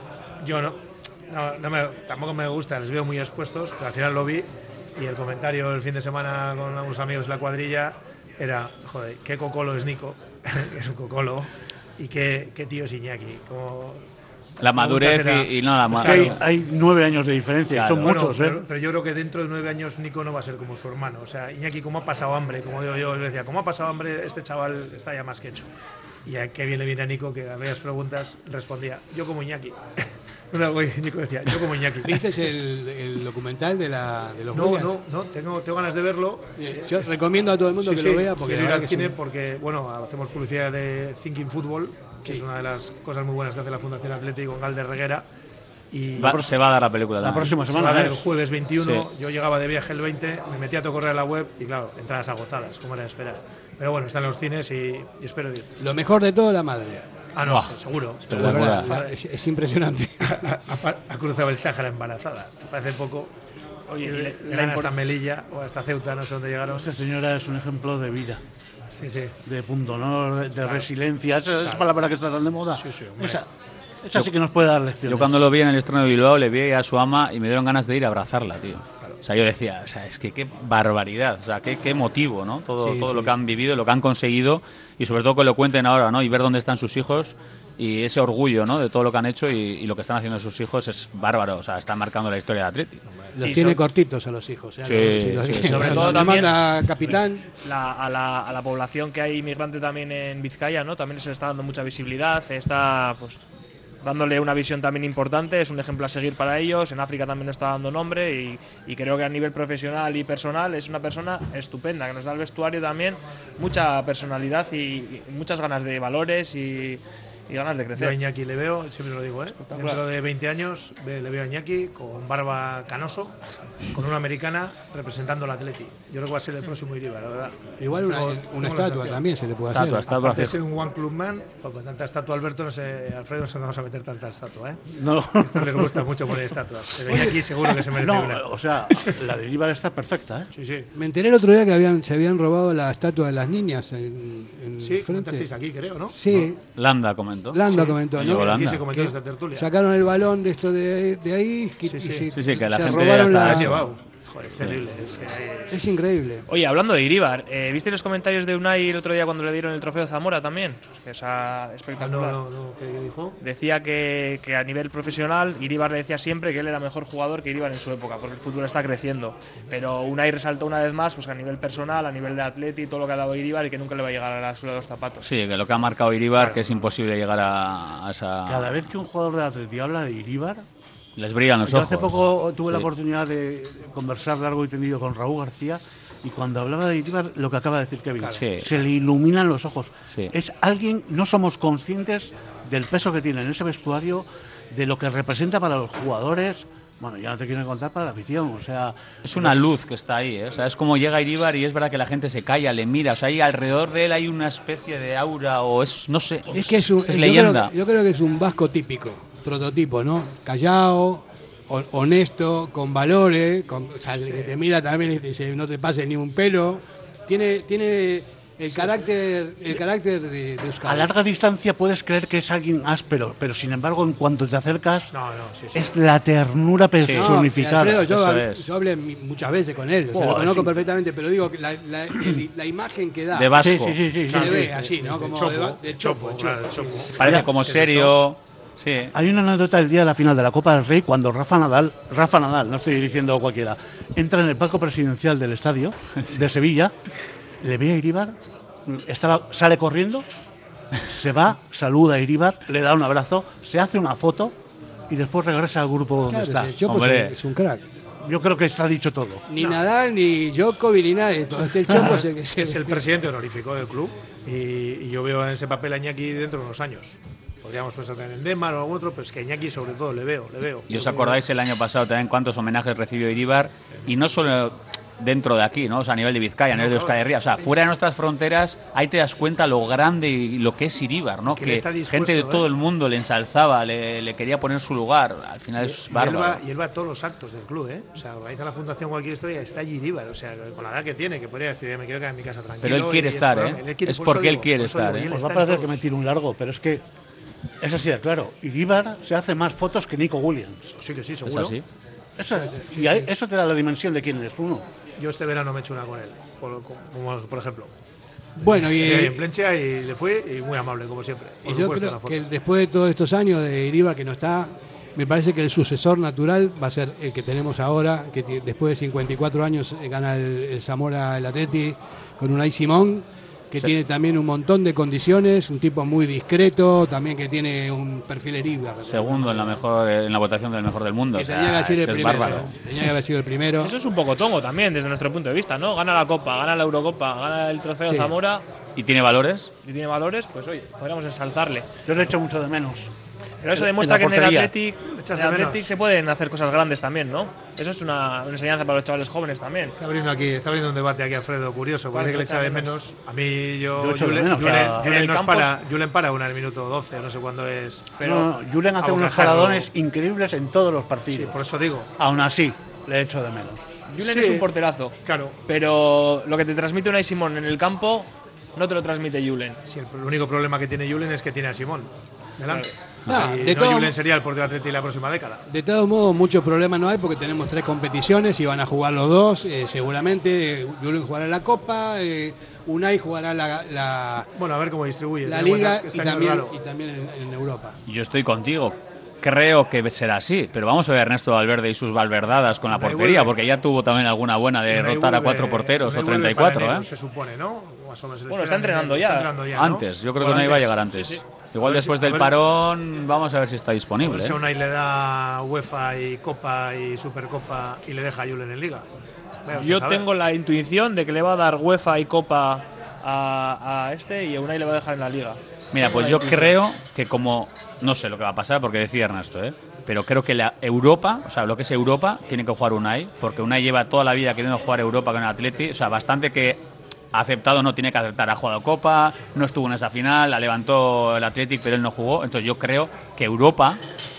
Yo no, no, no me, tampoco me gusta, les veo muy expuestos, pero al final lo vi y el comentario el fin de semana con unos amigos de la cuadrilla era, joder, qué cocolo es Nico, que es un cocolo, y qué, qué tío es Iñaki. Como, La madurez será- y, y no la Es que hay, madurez. hay nueve años de diferencia, Claro. son Bueno, muchos, ¿eh? pero, pero yo creo que dentro de nueve años Nico no va a ser como su hermano. O sea, Iñaki, ¿cómo ha pasado hambre? Como digo yo, le decía, ¿cómo ha pasado hambre? Este chaval está ya más que hecho. Y a qué bien le viene a Nico, que a varias preguntas respondía, yo como Iñaki. Una vez Nico decía, yo como Iñaki. ¿Viste el, el documental de, la, de los No, Williams? no, no, tengo, tengo ganas de verlo. Eh, Yo recomiendo a todo el mundo Sí, que sí, lo vea porque quiero la ir verdad al que cine es un- porque, bueno, hacemos publicidad de Thinking Football, que Sí. es una de las cosas muy buenas que hace la Fundación Atlético con Galder Reguera. Y Va- se va a dar la película. La también. próxima se va a semana dar el es. jueves veintiuno, Sí. yo llegaba de viaje el veinte, me metí a todo correr a la web y claro, entradas agotadas, como era de esperar. Pero bueno, están en los cines y, y espero ir. Lo mejor de todo, la madre. Ah, no, Buah. seguro. La Espectacular. verdad, es, es impresionante. Ha, ha- ha cruzado el Sáhara embarazada. ¿Te parece poco? Oye, Y le- le, la le impor- hasta Melilla o hasta Ceuta, no sé dónde llegaron. Esta señora es un ejemplo de vida, Sí, sí. de punto honor, de, de resiliencia. Esa esa palabra que está tan de moda. Sí, sí, hombre. esa esa sí que nos puede dar lecciones. Yo cuando lo vi en el estreno de Bilbao le vi a su ama y me dieron ganas de ir a abrazarla, tío. O sea, yo decía, o sea, es que qué barbaridad, o sea, qué, qué motivo, ¿no? Todo, Sí, todo sí. lo que han vivido, lo que han conseguido y sobre todo que lo cuenten ahora, ¿no? Y ver dónde están sus hijos y ese orgullo, ¿no? De todo lo que han hecho y, y lo que están haciendo sus hijos es bárbaro, o sea, están marcando la historia de Atleti. Los Y tiene so- cortitos a los hijos. ¿eh? Sí, Los- sí, los- sí. Sobre los- todo los también manda capitán. la- a, la, a la población que hay inmigrante también en Vizcaya, ¿no? También se le está dando mucha visibilidad, se está pues dándole una visión también importante, es un ejemplo a seguir para ellos. En África también nos está dando nombre y, y creo que a nivel profesional y personal es una persona estupenda, que nos da al vestuario también mucha personalidad y, y muchas ganas de valores y, y ganas de Yo crecer. a Iñaki le veo, siempre lo digo, ¿eh? Espectacular. Dentro de veinte años ve- le veo a Iñaki con barba canoso, con una americana representando al Atleti. Yo creo que va a ser el próximo Iribar, la verdad. Igual una, Tengo- una tengo la estatua sensación. también se le puede Estatua, hacer. estatua. Aparte de ser un one club man, pues con tanta estatua Alberto, no sé, Alfredo, no sé dónde vamos a meter tanta estatua, ¿eh? No. Esto les gusta mucho poner estatuas. Pero Iñaki seguro que se merece No, una. o sea, la de Iríbar está perfecta, ¿eh? Sí, sí. Me enteré el otro día que habían, se habían robado la estatua de las niñas en, en Sí, frente. comentasteis aquí, creo, ¿no? Sí, Landa comentó. Landa Sí. comentó, Sí, ¿no? Holanda. Aquí se comentó Que en esta tertulia. sacaron el balón de esto de, de ahí y, Sí, y sí. se, Sí, sí, que la se gente robaron hasta la- Se han eso. llevado. Joder, es terrible. Es que hay- Es increíble. Oye, hablando de Iríbar, eh, ¿viste los comentarios de Unai el otro día cuando le dieron el trofeo Zamora también? Es que es Ah, espectacular. no, no, no, ¿qué dijo? Decía que, que a nivel profesional Iríbar le decía siempre que él era mejor jugador que Iríbar en su época, porque el fútbol está creciendo. Pero Unai resaltó una vez más pues, que a nivel personal, a nivel de Atleti, todo lo que ha dado Iríbar y que nunca le va a llegar a la suela de los zapatos. Sí, que lo que ha marcado Iribar, que es imposible llegar a, a esa... Cada vez que un jugador de Atleti habla de Iríbar, Les brillan los yo ojos. hace poco tuve la Sí. oportunidad de conversar largo y tendido con Raúl García y cuando hablaba de Iríbar, lo que acaba de decir Kevin, Sí. se le iluminan los ojos. Sí. Es alguien, no somos conscientes del peso que tiene en ese vestuario, de lo que representa para los jugadores. Bueno, ya no te quiero contar para la afición, o sea... Es una luz que está ahí, ¿eh? O sea, es como llega Iríbar y es verdad que la gente se calla, le mira, o sea, ahí alrededor de él hay una especie de aura o es, no sé, Es que es, un, es yo leyenda. Creo, yo creo que es un vasco típico, prototipo, ¿no? Callado, ho- honesto, con valores, con, o sea, que te mira también y te dice no te pases ni un pelo. Tiene, tiene el carácter, el carácter de, de Euskadi. A larga distancia puedes creer que es alguien áspero, pero sin embargo, en cuanto te acercas, No, no, sí, sí. es la ternura No, personificada. Alfredo, yo, Eso hab- es. yo hablé mi- muchas veces con él, o sea, Oh, lo conozco sí. perfectamente, pero digo que la, la- el- la imagen que da De vasco. Sí, sí, sí, sí, se le sí. ve así, ¿no? Como chopo, de, va- de chopo, chopo, chopo, claro, sí. chopo. Parece Ya, como es que serio. Sí. Hay una anécdota el día de la final de la Copa del Rey cuando Rafa Nadal, Rafa Nadal, no estoy diciendo cualquiera, entra en el palco presidencial del estadio de Sevilla, le ve a Iríbar, estaba, sale corriendo, se va, saluda a Iríbar, le da un abrazo, se hace una foto y después regresa al grupo donde Claro, está. el Chopo Hombre. es un- es un crack. Yo creo que está dicho todo. Ni Nadal, ni Djokovic, ni nadie. Todo este el Chopo es el que se Es el presidente honorífico del club y, y yo veo en ese papel a Iñaki dentro de unos años. Podríamos pensar en Endemar o algún otro, pero es que a Iñaki sobre todo le veo, le veo. ¿Y os acordáis el año pasado también cuántos homenajes recibió Iríbar? Y no solo dentro de aquí, ¿no? O sea, a nivel de Vizcaya, a nivel de Euskal Herria. O sea, fuera de nuestras fronteras, ahí te das cuenta lo grande y lo que es Iríbar, ¿no? Que le Que está dispuesto, gente de ¿eh? todo el mundo le ensalzaba, le, le quería poner su lugar. Al final es Y él, bárbaro. va, y él va a todos los actos del club, ¿eh? O sea, organiza la fundación cualquier historia, está allí Iríbar, o sea, con la edad que tiene, que podría decir, "Ya me quiero quedar en mi casa tranquilo". Pero él quiere y estar, es- ¿eh? él quiere- Es por eso porque él digo, quiere por eso estar, digo, y ¿eh? él Os va a está en parecer que todos. me tiro un largo, pero es que es así de claro. Iríbar se hace más fotos que Nico Williams. Sí, que sí, Es seguro. así. Eso, y ahí- eso te da la dimensión de quién eres uno. Yo este verano me he hecho una con él, por, como, por ejemplo. Bueno, y, Eh, en Plencha y le fue y muy amable, como siempre. Por y yo supuesto, la creo foto. que después de todos estos años de Iríbar que no está, me parece que el sucesor natural va a ser el que tenemos ahora, que ti- después de cincuenta y cuatro años eh, gana el, el Zamora el Atleti con Unai Simón, que Sí. tiene también un montón de condiciones, un tipo muy discreto, también que tiene un perfil Iríbar. Segundo en la mejor en la votación del mejor del mundo. Que O sea, tenía que es ser el que es primero. bárbaro. Tenía que haber sido el primero. Eso es un poco tongo también desde nuestro punto de vista, ¿no? Gana la Copa, gana la Eurocopa, gana el trofeo Sí. Zamora ¿Y tiene valores? y tiene valores, pues oye, podríamos ensalzarle. Yo le echo mucho de menos. Pero eso En- demuestra en que la en el portería. Athletic, Echas en el de menos. Athletic se pueden hacer cosas grandes también, ¿no? Eso es una, una enseñanza para los chavales jóvenes también. Está abriendo aquí, está abriendo un debate aquí Alfredo curioso, ¿Cuál parece que le echa echa de de menos. A mí yo, Yo echo de Julen, menos, Julen- o sea, Julen en el nos Campos- para, Julen para una en el minuto doce, no sé cuándo es. Pero no, no, Julen hace a unos bocajarro. paradones increíbles en todos los partidos. Sí, por eso digo. Aún así, le echo de menos. Julen Sí. es un porterazo, Claro. pero lo que te transmite Unai Simón en el campo no te lo transmite Julen. Sí, el, el único problema que tiene Julen es que tiene a Simón delante. Ah, si de no, todo- Julen sería el portero Atleti la próxima década. De todos modos, muchos problemas no hay porque tenemos tres competiciones y van a jugar los dos. Eh, seguramente Julen jugará la Copa, eh, Unai jugará la, la, Bueno, a ver cómo distribuye. la Ten en Liga cuenta que y este año es también, raro. y también en, en Europa. Yo estoy contigo. Creo que será así, pero vamos a ver a Ernesto Valverde y sus valverdadas con la Unai portería, vuelve. porque ya tuvo también alguna buena de Unai rotar a vuelve- cuatro porteros Unai o vuelve treinta y para cuatro, enero, ¿eh? Se supone, ¿no? Más o menos se le Bueno, espera está en entrenando enero, ya. está entrenando ya, ¿no? Antes, yo creo O que Unai va a antes. llegar antes. Sí, sí. Igual A ver después si- a del ver- parón, vamos a ver si está A ver disponible. si ¿eh? Unai le da UEFA y Copa y Supercopa y le deja a Julen en Liga. Vamos a Yo saber. tengo la intuición de que le va a dar UEFA y Copa a, a este y a Unai le va a dejar en la Liga. Mira, Tengo pues la yo intuición. creo que como, no sé lo que va a pasar porque decía Ernesto, ¿eh? pero creo que la Europa, o sea, lo que es Europa, tiene que jugar Unai, porque Unai lleva toda la vida queriendo jugar Europa con el Atleti, o sea, bastante que ha aceptado, no tiene que aceptar, ha jugado Copa, no estuvo en esa final, la levantó el Athletic, pero él no jugó, entonces yo creo que Europa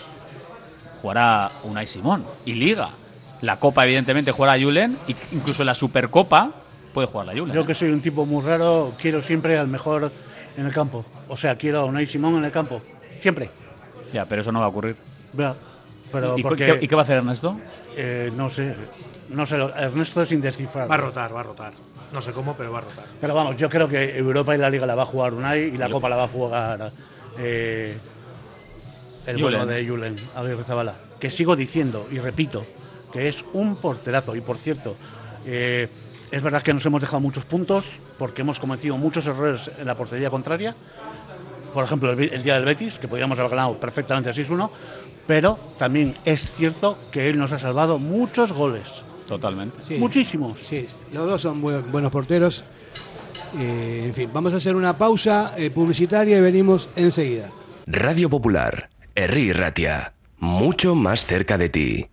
jugará Unai Simón y Liga. La Copa, evidentemente, jugará Julen, y incluso la Supercopa puede jugar la Julen. Yo que soy un tipo muy raro, quiero siempre al mejor en el campo. O sea, quiero a Unai Simón en el campo. Siempre. Ya, pero eso no va a ocurrir. Ya, Pero ¿Y, porque, qué, ¿Y qué va a hacer Ernesto? Eh, no sé. No sé. lo- Ernesto es indescifrable. Va a rotar, va a rotar. No sé cómo, pero va a rotar. Pero vamos, yo creo que Europa y la Liga la va a jugar Unai y la Copa la va a jugar eh, el Julen. bueno de Julen Aguirrezabala. Que sigo diciendo y repito que es un porterazo. Y por cierto, eh, es verdad que nos hemos dejado muchos puntos porque hemos cometido muchos errores en la portería contraria. Por ejemplo, el, el día del Betis, que podíamos haber ganado perfectamente seis uno, pero también es cierto que él nos ha salvado muchos goles. Totalmente. Sí, Muchísimos. Sí, los dos son buen- buenos porteros. Eh, en fin, vamos a hacer una pausa eh, publicitaria y venimos enseguida. Radio Popular, Herri Ratia, mucho más cerca de ti.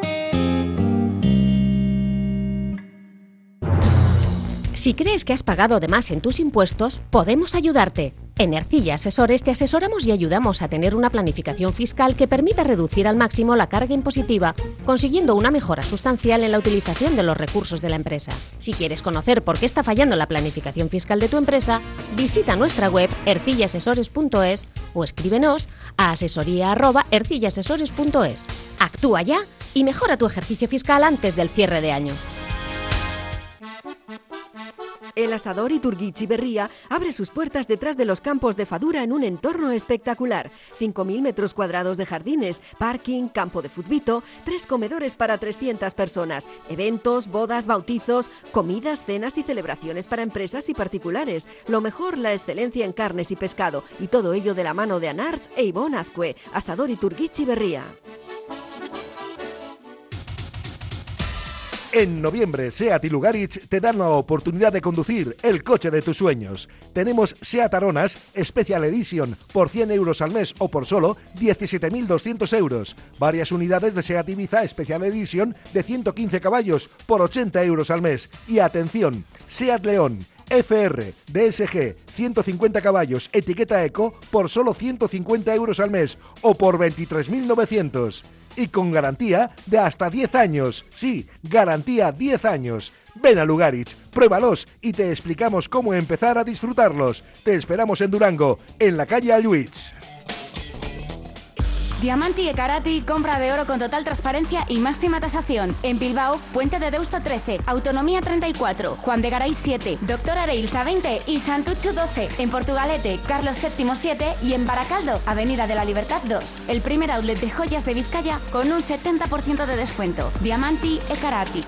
Si crees que has pagado de más en tus impuestos, podemos ayudarte. En Ercilla Asesores te asesoramos y ayudamos a tener una planificación fiscal que permita reducir al máximo la carga impositiva, consiguiendo una mejora sustancial en la utilización de los recursos de la empresa. Si quieres conocer por qué está fallando la planificación fiscal de tu empresa, visita nuestra web ercilla asesores punto es o escríbenos a asesoría arroba ercilla asesores punto es. Actúa ya y mejora tu ejercicio fiscal antes del cierre de año. El asador Iturguichi Berría abre sus puertas detrás de los campos de Fadura en un entorno espectacular. cinco mil metros cuadrados de jardines, parking, campo de futbito, tres comedores para trescientas personas, eventos, bodas, bautizos, comidas, cenas y celebraciones para empresas y particulares. Lo mejor, la excelencia en carnes y pescado, y todo ello de la mano de Anarch e Ivonne Azcue. Asador Iturguichi Berría. En noviembre, SEAT y Lugaritz te dan la oportunidad de conducir el coche de tus sueños. Tenemos SEAT Aronas Special Edition por cien euros al mes o por solo diecisiete mil doscientos euros. Varias unidades de SEAT Ibiza Special Edition de ciento quince caballos por ochenta euros al mes. Y atención, SEAT León F R D S G ciento cincuenta caballos, etiqueta Eco por solo ciento cincuenta euros al mes o por veintitrés mil novecientos. Y con garantía de hasta diez años. Sí, garantía diez años. Ven a Lugaritz, pruébalos y te explicamos cómo empezar a disfrutarlos. Te esperamos en Durango, en la calle Alluitz. Diamanti e Karati, compra de oro con total transparencia y máxima tasación. En Bilbao, Puente de Deusto trece, Autonomía treinta y cuatro, Juan de Garay siete, Doctor Areilza veinte y Santucho doce. En Portugalete, Carlos séptimo siete y en Baracaldo, Avenida de la Libertad dos. El primer outlet de joyas de Vizcaya con un setenta por ciento de descuento. Diamanti e Karati.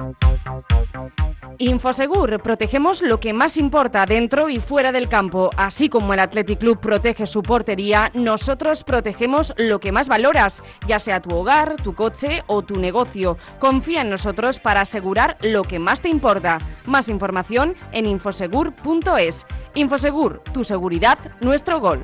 Infosegur, protegemos lo que más importa dentro y fuera del campo. Así como el Athletic Club protege su portería, nosotros protegemos lo que más valoras, ya sea tu hogar, tu coche o tu negocio. Confía en nosotros para asegurar lo que más te importa. Más información en infosegur punto es. Infosegur, tu seguridad, nuestro gol.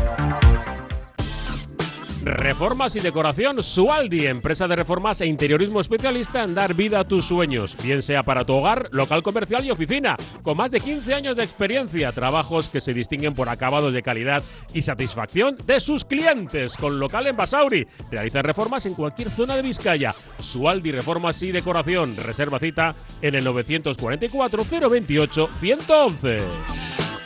Reformas y decoración Sualdi, empresa de reformas e interiorismo especialista en dar vida a tus sueños, bien sea para tu hogar, local comercial y oficina, con más de quince años de experiencia, trabajos que se distinguen por acabados de calidad y satisfacción de sus clientes, con local en Basauri. Realizan reformas en cualquier zona de Vizcaya. Sualdi Reformas y Decoración, reserva cita en el novecientos cuarenta y cuatro, cero veintiocho, ciento once.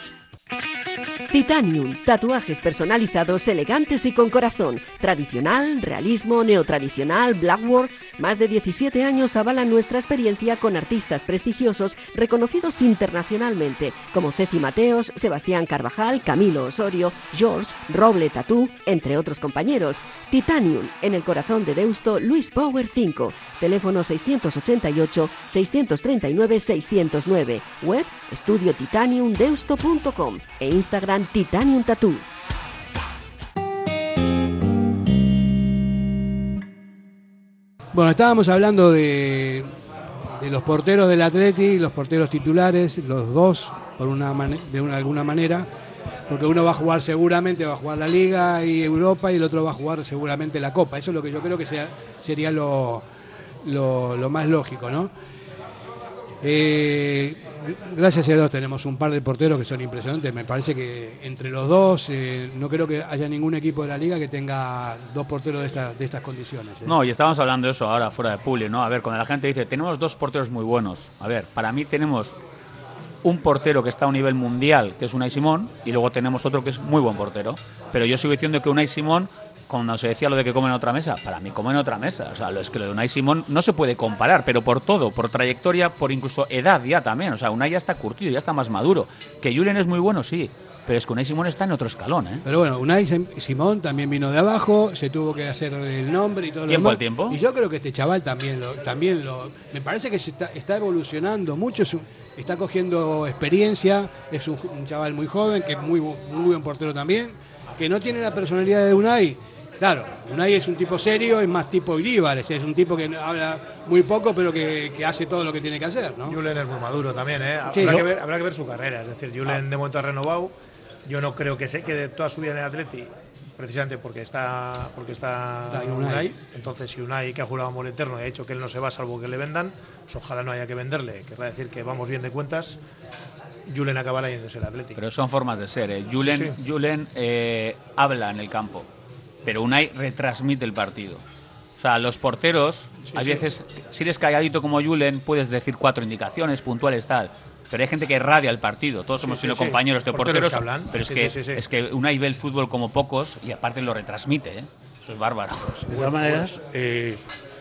Titanium, tatuajes personalizados, elegantes y con corazón. Tradicional, realismo, neotradicional, blackwork. Más de diecisiete años avalan nuestra experiencia con artistas prestigiosos reconocidos internacionalmente, como Ceci Mateos, Sebastián Carvajal, Camilo Osorio, George, Roble Tatú, entre otros compañeros. Titanium, en el corazón de Deusto, Luis Power cinco. Teléfono seiscientos ochenta y ocho, seiscientos treinta y nueve, seiscientos nueve. Web estudio titanium deusto punto com e Instagram Titanium Tattoo. Bueno, estábamos hablando de, de los porteros del Atleti, los porteros titulares, los dos, por una mane- de una, alguna manera, porque uno va a jugar seguramente, va a jugar la Liga y Europa, y el otro va a jugar seguramente la Copa. Eso es lo que yo creo que sea, sería lo, lo, lo más lógico, ¿no? Eh, gracias a Dios tenemos un par de porteros que son impresionantes. Me parece que entre los dos eh, no creo que haya ningún equipo de la Liga que tenga dos porteros de, esta, de estas condiciones, ¿eh? No, y estábamos hablando de eso ahora fuera de publi, ¿no? A ver, cuando la gente dice, tenemos dos porteros muy buenos. A ver, para mí tenemos un portero que está a un nivel mundial, que es Unai Simón, y luego tenemos otro que es muy buen portero. Pero yo sigo diciendo que Unai Simón, cuando se decía lo de que come en otra mesa, para mí come en otra mesa. O sea, es que lo de Unai Simón no se puede comparar, pero por todo, por trayectoria, por incluso edad ya también. O sea, Unai ya está curtido, ya está más maduro. Que Julen es muy bueno, sí, pero es que Unai Simón está en otro escalón, ¿eh? Pero bueno, Unai Simón también vino de abajo, se tuvo que hacer el nombre y todo lo ¿Tiempo demás. al tiempo? Y yo creo que este chaval también lo, también lo, me parece que se está, está evolucionando mucho, es un- está cogiendo experiencia, es un, un chaval muy joven, que es muy, bu- muy buen portero también, que no tiene la personalidad de Unai. Claro, Unai es un tipo serio, es más tipo Iríbares, es un tipo que habla muy poco, pero que, que hace todo lo que tiene que hacer, ¿no? Julen es muy maduro también, ¿eh? Habrá, Sí, que yo- ver, habrá que ver su carrera. Es decir, Julen de momento ha renovado. Yo no creo que se quede toda su vida en el Atleti, precisamente porque está porque está Claro, Unai. Unai. Entonces, si Unai, que ha jurado amor eterno y ha dicho que él no se va salvo que le vendan, pues ojalá no haya que venderle. Querrá decir que vamos bien de cuentas. Julen acabará yéndose al Atleti. Pero son formas de ser, ¿eh? Julen, Sí, sí. Julen eh, habla en el campo, pero Unai retransmite el partido. O sea, los porteros, Sí, hay sí. veces, si eres calladito como Julen, puedes decir cuatro indicaciones puntuales, tal. Pero hay gente que irradia el partido. Todos Sí, hemos sí, sido sí. compañeros de Porteros porteros, que hablan. pero es, Sí, que, sí, sí, sí. es que Unai ve el fútbol como pocos y aparte lo retransmite, ¿eh? Eso es bárbaro. De todas maneras, eh,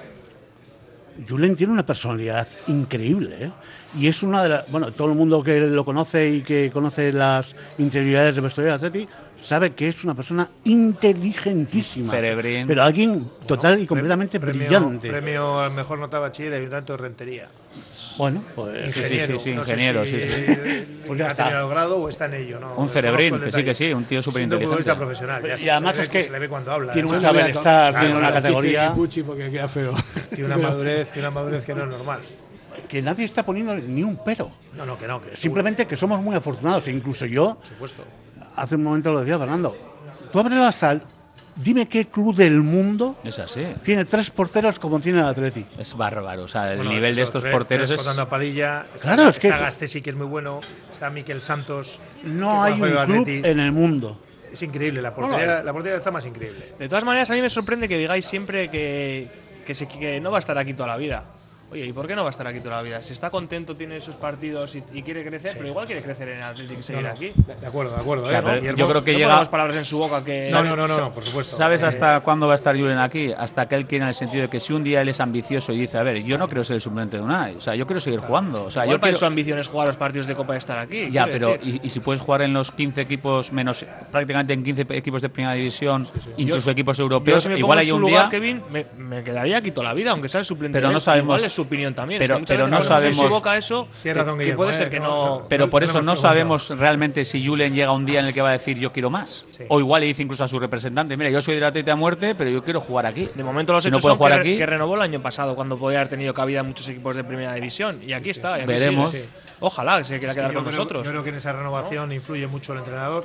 Julen tiene una personalidad increíble, ¿eh? Y es una de las. Bueno, todo el mundo que lo conoce y que conoce las interioridades de vestuario del Atleti sabe que es una persona inteligentísima. Cerebrín. Pero alguien total y completamente Premio- brillante. Premio al mejor nota bachiller y ayudante de Rentería. Bueno, pues. Ingeniero, sí, sí, no sé ingeniero, si sí, sí. Pues ha ya está. terminado el grado o está en ello, ¿no? Un cerebrín, Desconozco el que sí, que detalle. sí, un tío súper Siendo inteligente. futbolista profesional. Ya Y se- además se, es ve- que se le ve cuando habla. tiene ¿eh? un Sí, saber estar, claro, tiene una claro, categoría. Puchi porque queda feo. Tiene una madurez, tiene una madurez que no es normal. Que nadie está poniendo ni un pero. No, no, que no. Que Simplemente que somos muy afortunados, e incluso yo, Por supuesto. hace un momento lo decía Fernando, tú ábrelo hasta el- dime qué club del mundo Es así. tiene tres porteros como tiene el Atleti. Es bárbaro. O sea, el Bueno, nivel de eso, estos tres- porteros tres es. contando a Padilla. Está, Claro, es que- está Gastesi, que es muy bueno. Está Miquel Santos. No que hay juega un con el club Atleti. en el mundo. Es increíble. La No, portería, no. la portería está más increíble. De todas maneras, a mí me sorprende que digáis siempre que, que, se- que no va a estar aquí toda la vida. Oye, ¿y por qué no va a estar aquí toda la vida? Si está contento, tiene sus partidos y, y quiere crecer, pero igual quiere crecer en el Atlético y seguir No, no. aquí. De acuerdo, de acuerdo. Claro, ¿eh? pero Guillermo, yo creo que no llega. pongamos palabras en su boca que. No, no, no, no, no, por supuesto. ¿Sabes Eh, hasta cuándo va a estar Julen aquí? Hasta que él quiera, en el sentido de que si un día él es ambicioso y dice, a ver, yo no quiero ser el suplente de Unai, o sea, yo quiero seguir jugando. O sea, Igual yo para quiero... su ambición es jugar los partidos de Copa y estar aquí. Ya, quiero pero decir. y, y si puedes jugar en los quince equipos, menos prácticamente en quince equipos de primera división, incluso Yo- equipos Yo, europeos, si me pongo igual en hay su un lugar, día. Kevin, me, me quedaría aquí toda la vida, aunque sea el suplente. Pero de no él. sabemos- Igual es su opinión también. pero- es que muchas pero veces no cuando se sabemos- su boca eso, Tienes que, razón, que Guillermo, puede eh, ser que no- no. no- Pero por eso no hemos sabemos realmente si Julen llega un día en el que va a decir yo quiero más. Sí. O igual le dice incluso a su representante, mira, yo soy del Atleti a muerte, pero yo quiero jugar aquí. De momento los Si no hechos puedo son jugar que, aquí, que renovó el año pasado, cuando podía haber tenido cabida en muchos equipos de primera división. Y aquí está. Y aquí Veremos. sigue. Ojalá que se quiera Es que quedar yo con creo- nosotros. Yo creo que en esa renovación influye mucho el entrenador.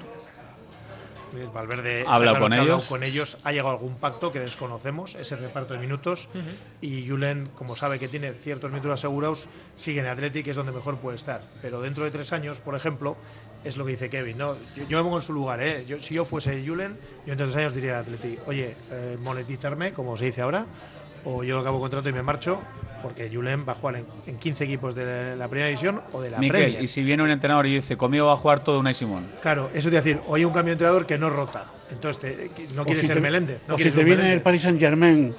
El Valverde está ¿Ha hablado claro con que ha hablado ellos? con ellos, ha llegado a algún pacto que desconocemos, ese reparto de minutos. Y Julen, como sabe que tiene ciertos minutos asegurados, sigue en Atleti, que es donde mejor puede estar. Pero dentro de tres años, por ejemplo, es lo que dice Kevin, ¿no? Yo, yo me pongo en su lugar, ¿eh? Yo, si yo fuese Julen, yo entre tres años diría al Atleti, oye, eh, monetizarme, como se dice ahora, o yo acabo contrato y me marcho. porque Julen va a jugar en, en quince equipos de la primera división o de la Miquel, Premier. y si viene un entrenador y dice, conmigo va a jugar todo Unai Simón. Claro, eso te decir, hoy hay un cambio de entrenador que no rota. Entonces te, no quiere si ser te, Meléndez. No o si quiere te ser viene Meléndez. el Paris Saint-Germain,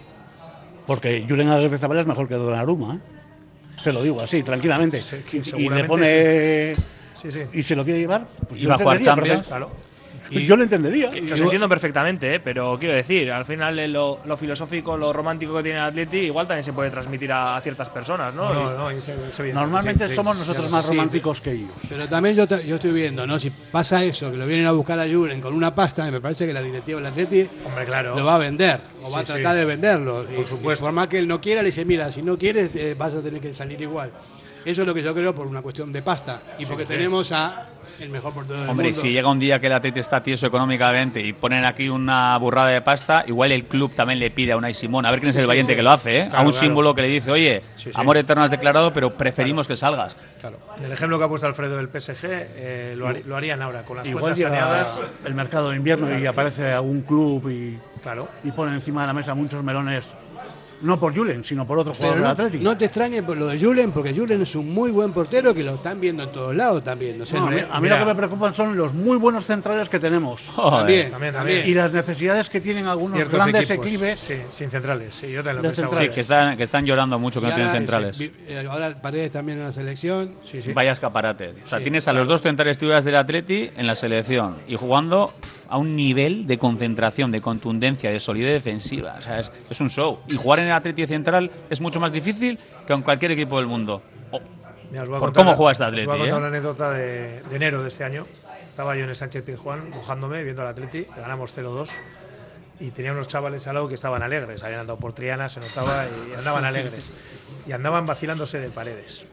porque Julen Álvarez-Zabala es mejor que Donnarumma, ¿eh? Te lo digo así, tranquilamente. Sí, y le pone... Sí, sí. Y se lo quiere llevar. Pues ¿Y va a jugar Champions? Claro. Y yo lo entendería. Que, que os entiendo perfectamente, ¿eh? Pero quiero decir, al final eh, lo, lo filosófico, lo romántico que tiene el Atleti, igual también se puede transmitir a, a ciertas personas, ¿no? No, no, eso, eso bien. Normalmente Sí, somos sí, nosotros sí, más sí, románticos que ellos. Pero también yo, yo estoy viendo, ¿no? Si pasa eso, que lo vienen a buscar a Julen con una pasta, me parece que la directiva del Atleti Hombre, claro. lo va a vender, o Sí, va a sí. tratar de venderlo. Por Y- supuesto. y por más que él no quiera, le dice, mira, si no quieres, eh, vas a tener que salir igual. Eso es lo que yo creo por una cuestión de pasta. Y porque sí. tenemos a el mejor portero del Hombre, y mundo. si llega un día que el Atleti está tieso económicamente y ponen aquí una burrada de pasta, igual el club también le pide a Unai Simón, a ver quién es Sí, el sí, valiente sí. que lo hace, ¿eh? Claro, a un claro. símbolo que le dice, oye, Sí, sí. amor eterno has declarado, pero preferimos que salgas. Claro. En el ejemplo que ha puesto Alfredo del P S G, eh, lo, har- lo harían ahora, con las Igual cuentas llega saneadas. el mercado de invierno y aparece algún club y, Claro. y pone encima de la mesa muchos melones, no por Julen, sino por otro Pero jugador no, del Atlético. no te extrañes por lo de Julen, porque Julen es un muy buen portero que lo están viendo en todos lados también. O sea, No, a no mí, es- a mí mira. lo que me preocupan son los muy buenos centrales que tenemos. Joder. también, También, también. también. Y las necesidades que tienen algunos Ciertos grandes equipos, equipos. Sí, sin centrales. Sí, yo también lo De pensaba. Sí, que están, que están llorando mucho que Y no tienen ahora, centrales. sí, vi- eh, ahora Paredes también en la selección. Sí, sí. Vaya escaparate. O sea, Sí, tienes a los dos centrales titulares del Atleti en la selección y jugando pff, a un nivel de concentración, de contundencia, de solidez defensiva. O sea, es, es un show. Y jugar en el Atleti central es mucho más difícil que en cualquier equipo del mundo. Oh, Mira, os voy a por contar- cómo juega este Os voy a Atleti, contar ¿eh? una anécdota de, de enero de este año. Estaba yo en el Sánchez Pizjuán mojándome, viendo al Atleti, ganamos cero dos. Y tenía unos chavales al lado que estaban alegres. Habían andado por Triana, se notaba, y andaban alegres. Y andaban vacilándose de Paredes.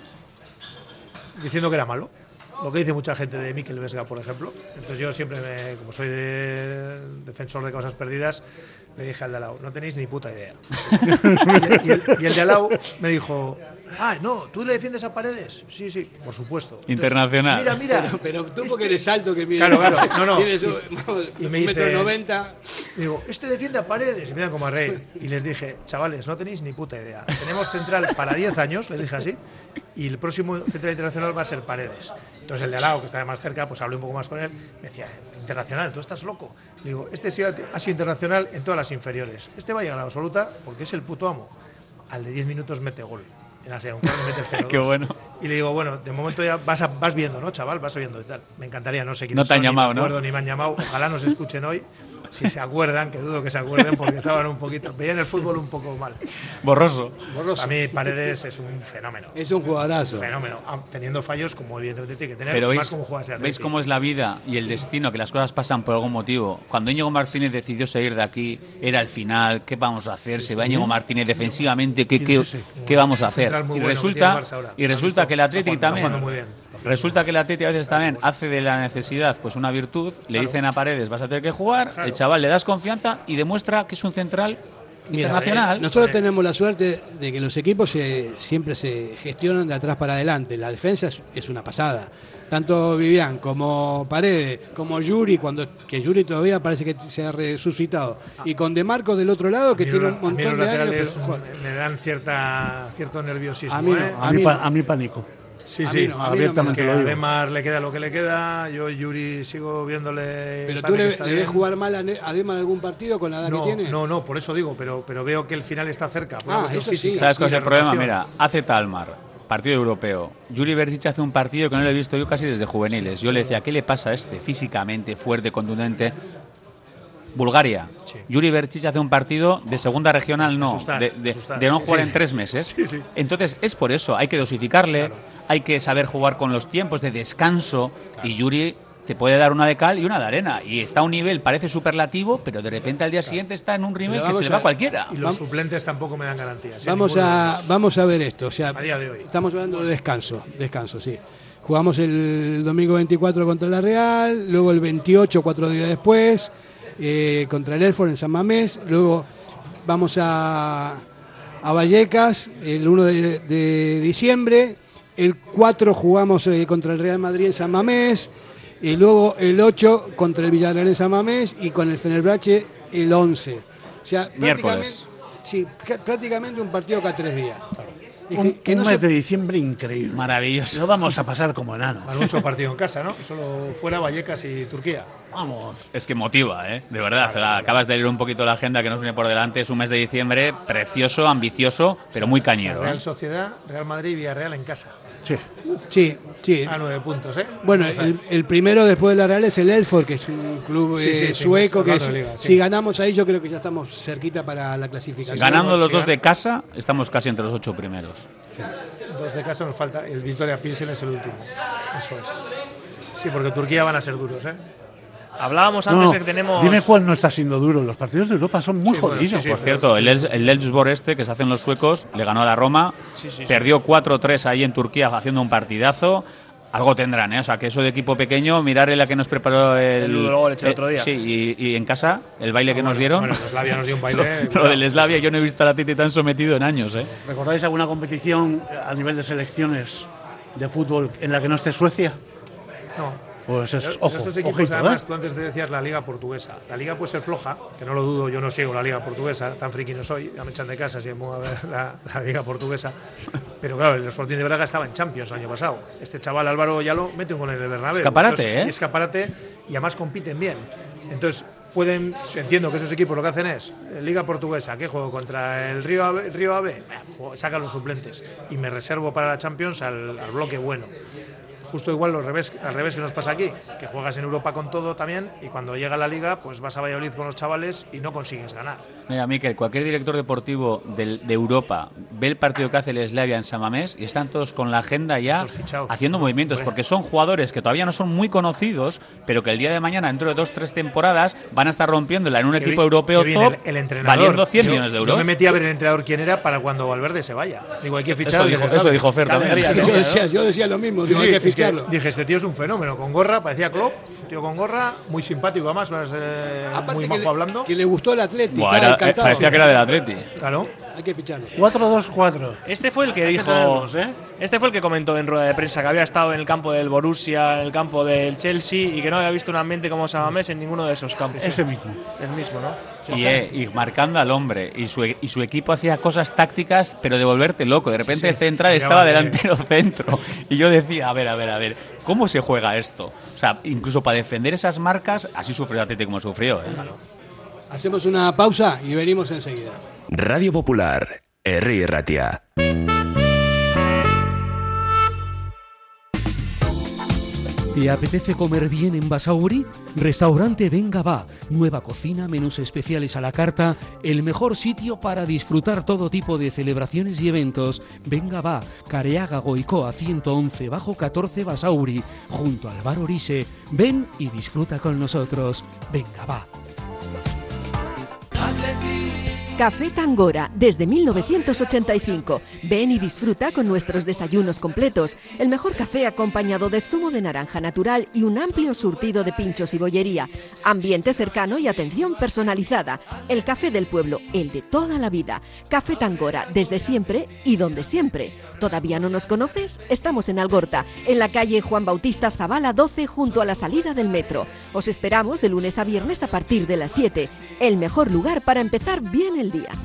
Diciendo que era malo. Lo que dice mucha gente de Mikel Vesga, por ejemplo. Entonces yo siempre, me, como soy de, defensor de causas perdidas, le dije al de al lado, no tenéis ni puta idea. y, y el, y el de al lado me dijo, ah, no, ¿tú le defiendes a Paredes? Sí, sí, por supuesto. Entonces, Internacional. Mira, mira. Pero, pero tú porque eres alto que mide. Claro, claro, no, no. Tienes Y- un, y un me metro dice- noventa. Digo, este defiende a Paredes. Y me dan como a reír. Y les dije, chavales, no tenéis ni puta idea. Tenemos central para diez años, les dije así. Y el próximo central internacional va a ser Paredes. Entonces el de al lado, que estaba más cerca, pues hablé un poco más con él. Me decía, internacional, tú estás loco. Le digo, este sí ha ha sido internacional en todas las inferiores. Este va a llegar a la absoluta porque es el puto amo. Al de diez minutos mete gol. En la segunda mete el cero dos. Qué bueno. Y le digo, bueno, de momento ya vas, a- vas viendo, ¿no, chaval? Vas viendo y tal. Me encantaría, no sé quiénes No te han son, ni llamado, me ¿no? acuerdo, ni me han llamado. Ojalá nos escuchen hoy. Si se acuerdan, que dudo que se acuerden porque estaban un poquito. Veían el fútbol un poco mal. Borroso. Borroso. A mí Paredes es un fenómeno. Es un jugadorazo. Un fenómeno. Ah, Teniendo fallos como evidentemente tiene que tener. Pero más veis, como juega ese veis Atleti. cómo es la vida y el destino, que las cosas pasan por algún motivo. Cuando Íñigo Martínez decidió salir de aquí, era el final. ¿Qué vamos a hacer? Se va Íñigo Martínez defensivamente. ¿Qué, qué, qué vamos a hacer? Central muy Y bueno que resulta, tiene el Barça ahora. y resulta Está que el Atleti jugando- está también. jugando muy bien. Resulta que el Atleti a veces también hace de la necesidad pues una virtud. Le Claro. dicen a Paredes, vas a tener que jugar. Claro. El chaval le das confianza y demuestra que es un central Mira, internacional. eh, nosotros tenemos la suerte de que los equipos se- siempre se gestionan de atrás para adelante. La defensa es, es una pasada. Tanto Vivian como Paredes, como Yuri, cuando que Yuri todavía parece que se ha resucitado. Y con De Marcos del otro lado, que A mí tiene los- un a mí montón los de años. laterales pero, joder, me me dan cierta, cierto nerviosismo. A mí no, ¿eh? A, A mí, mí pa- no. a mí pánico. Sí, a sí, mí no, a mí no me- abiertamente que lo a digo. Demar le queda lo que le queda. Yo, Yuri, sigo viéndole. pero parece tú que le, está le ves bien. jugar mal a, Ne- a Dema en algún partido con la edad No, que tiene. no, no, por eso digo, pero, pero veo que el final está cerca. por Ah, una cuestión eso sí. física. ¿Sabes cuál es Y el la problema? rotación. Mira, hace Talmar, partido europeo. Yuri Berzic hace un partido que no lo he visto yo casi desde juveniles. Yo le decía, ¿qué le pasa a este? Físicamente, fuerte, contundente. Bulgaria. Sí. Yuri Berzic hace un partido de segunda regional, no, Asustar, de, de- asustar. de no Sí, jugar sí. en tres meses. Sí, sí. Entonces, es por eso, hay que dosificarle, hay que saber jugar con los tiempos de descanso. Y Yuri te puede dar una de cal y una de arena. Y está a un nivel, parece superlativo, pero de repente al día siguiente está en un nivel Pero que se vamos le va a- a cualquiera. Y los Vamos- suplentes tampoco me dan garantías. ¿eh? Vamos Ninguno de a, los dos. vamos a ver esto. O sea, A día de hoy. estamos hablando de descanso. Descanso, sí. Jugamos el domingo veinticuatro contra la Real, luego el veintiocho, cuatro días después, eh, contra el Erfurt en San Mamés, luego vamos a, a Vallecas el uno de, de diciembre, el cuatro jugamos eh, contra el Real Madrid en San Mamés, y luego el ocho contra el Villarreal en San Mamés y con el Fenerbahce el once. O sea, Miércoles. prácticamente sí, prácticamente un partido cada tres días. Y un que, que un no mes se... de diciembre increíble. Maravilloso. Lo vamos a pasar como enanos. Al mucho partido en casa, ¿no? Solo fuera Vallecas y Turquía. Vamos. Es que motiva, ¿eh? De verdad. Claro, claro. Acabas de leer un poquito la agenda que nos viene por delante. Es un mes de diciembre precioso, ambicioso, pero muy cañero. O sea, Real ¿eh? Sociedad, Real Madrid y Villarreal en casa. Sí. Sí, sí. A nueve puntos, ¿eh? Bueno, el, el primero después de la Real es el Elfsborg, que es un club sí, sí, eh, sueco, sí, que es, liga, sí. si ganamos ahí yo creo que ya estamos cerquita para la clasificación. Ganando los dos de casa, estamos casi entre los ocho primeros. Sí. Dos de casa nos falta, el Victoria Pilsen es el último. Eso es. Sí, porque Turquía van a ser duros, ¿eh? Hablábamos antes no, de que tenemos... Dime cuál no está siendo duro. Los partidos de Europa son muy sí, jodidos. Bueno, sí, sí, por cierto, el, el Elfsborg este, que se hacen los suecos, le ganó a la Roma, sí, sí, perdió cuatro tres ahí en Turquía haciendo un partidazo. Algo tendrán, ¿eh? O sea, que eso de equipo pequeño, mirar la que nos preparó el... El Ludogorets el otro día. Sí, y, y en casa, el baile no, que nos dieron... Bueno, el Slavia nos dio un baile... Lo del Slavia, yo no he visto a la Titi tan sometido en años, ¿eh? ¿Recordáis alguna competición a nivel de selecciones de fútbol en la que no esté Suecia? No. Pues es, Pero, ojo, estos equipos, ojito, además, ¿eh? tú antes te decías la Liga Portuguesa. La Liga puede ser floja, que no lo dudo, yo no sigo la Liga Portuguesa, tan friki no soy, ya me echan de casa si me pongo a ver la, la Liga Portuguesa. Pero claro, el Sporting de Braga estaba en Champions el año pasado. Este chaval Álvaro Yalo mete un gol en el Bernabéu. Escaparate, Entonces, ¿eh? Escaparate y además compiten bien. Entonces, pueden, entiendo que esos equipos lo que hacen es Liga Portuguesa, ¿qué juego? Contra el Río Ave, Río Ave, sacan los suplentes y me reservo para la Champions al, al bloque bueno. Justo igual lo revés, al revés que nos pasa aquí, que juegas en Europa con todo también y cuando llega la Liga pues vas a Valladolid con los chavales y no consigues ganar. Mira, Miquel, cualquier director deportivo de, de Europa ve el partido que hace el Slavia en San Mamés y están todos con la agenda ya haciendo movimientos, Hombre. porque son jugadores que todavía no son muy conocidos, pero que el día de mañana, dentro de dos tres temporadas, van a estar rompiéndola en un que equipo vi, europeo que top, el, el entrenador, valiendo cien yo, millones de euros. Yo me metí a ver el entrenador quién era para cuando Valverde se vaya. Digo, hay que ficharlo. Eso dijo, eso dijo Fer también. Yo decía, yo decía lo mismo, digo, sí, hay que es que ficharlo. dije, este tío es un fenómeno, con gorra, parecía Klopp, tío con gorra, muy simpático además, eh, muy majo le, hablando. Que le gustó el Atleti, Buah, era, encantado. parecía que era del Atleti. Claro. Hay que ficharlo. cuatro dos cuatro. Este fue el que Hay dijo... que traerlos, ¿eh? Este fue el que comentó en rueda de prensa que había estado en el campo del Borussia, en el campo del Chelsea y que no había visto un ambiente como San Mamés en ninguno de esos campos. Ese mismo. El mismo, ¿no? Y, eh, y marcando al hombre. Y su, y su equipo hacía cosas tácticas, pero de volverte loco. De repente Sí, sí, el central sí, estaba sí. delantero centro. Y yo decía, a ver, a ver, a ver, ¿cómo se juega esto? O sea, incluso para defender esas marcas, así sufrió Atleti como sufrió. ¿eh? Claro. Hacemos una pausa y venimos enseguida. Radio Popular, Herri Ratia. ¿Te apetece comer bien en Basauri? Restaurante Venga Va. Nueva cocina, menús especiales a la carta, el mejor sitio para disfrutar todo tipo de celebraciones y eventos. Venga Va, Careaga Goicoa ciento once bajo catorce Basauri, junto al bar Orise. Ven y disfruta con nosotros. Venga Va. Café Tangora, desde mil novecientos ochenta y cinco. Ven y disfruta con nuestros desayunos completos. El mejor café acompañado de zumo de naranja natural y un amplio surtido de pinchos y bollería. Ambiente cercano y atención personalizada. El café del pueblo, el de toda la vida. Café Tangora, desde siempre y donde siempre. ¿Todavía no nos conoces? Estamos en Algorta, en la calle Juan Bautista Zavala doce, junto a la salida del metro. Os esperamos de lunes a viernes a partir de las siete. El mejor lugar para empezar bien el día.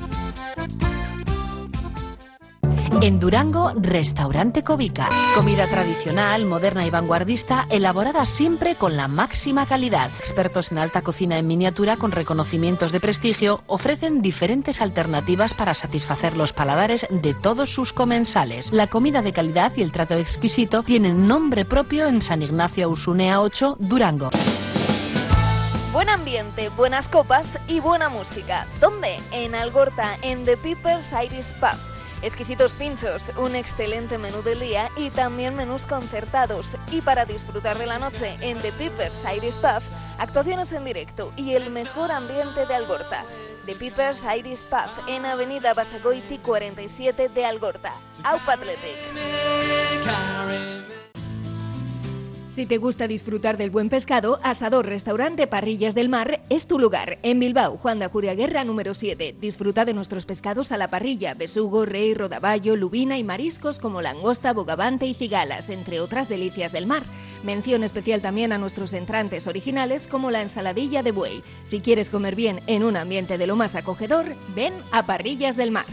En Durango, Restaurante Cobica. Comida tradicional, moderna y vanguardista, elaborada siempre con la máxima calidad. Expertos en alta cocina en miniatura con reconocimientos de prestigio ofrecen diferentes alternativas para satisfacer los paladares de todos sus comensales. La comida de calidad y el trato exquisito tienen nombre propio en San Ignacio Ausunea ocho, Durango. Buen ambiente, buenas copas y buena música. ¿Dónde? En Algorta, en The Peepers Irish Pub. Exquisitos pinchos, un excelente menú del día y también menús concertados. Y para disfrutar de la noche en The Peepers Irish Pub, actuaciones en directo y el mejor ambiente de Algorta. The Peepers Irish Pub en Avenida Basagoiti cuarenta y siete de Algorta. Aupa Athletic. Si te gusta disfrutar del buen pescado, Asador Restaurante Parrillas del Mar es tu lugar. En Bilbao, Juan de Ajuriaguerra número siete. Disfruta de nuestros pescados a la parrilla, besugo, rey, rodaballo, lubina y mariscos como langosta, bogavante y cigalas, entre otras delicias del mar. Mención especial también a nuestros entrantes originales como la ensaladilla de buey. Si quieres comer bien en un ambiente de lo más acogedor, ven a Parrillas del Mar.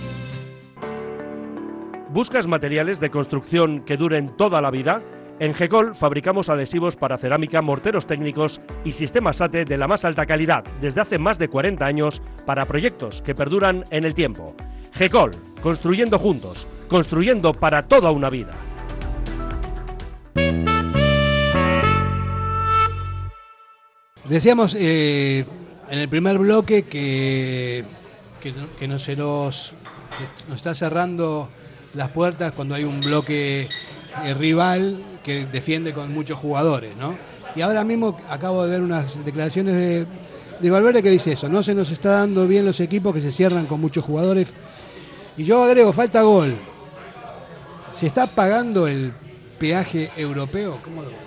¿Buscas materiales de construcción que duren toda la vida? En Gecol fabricamos adhesivos para cerámica, morteros técnicos y sistemas SATE de la más alta calidad desde hace más de cuarenta años para proyectos que perduran en el tiempo. Gecol, construyendo juntos, construyendo para toda una vida. Decíamos eh, en el primer bloque que, que, que no se nos, que nos está cerrando las puertas cuando hay un bloque eh, rival que defiende con muchos jugadores, ¿no? Y ahora mismo acabo de ver unas declaraciones de, de Valverde que dice eso, no se nos está dando bien los equipos que se cierran con muchos jugadores. Y yo agrego, falta gol. ¿Se está pagando el peaje europeo? ¿Cómo lo ves?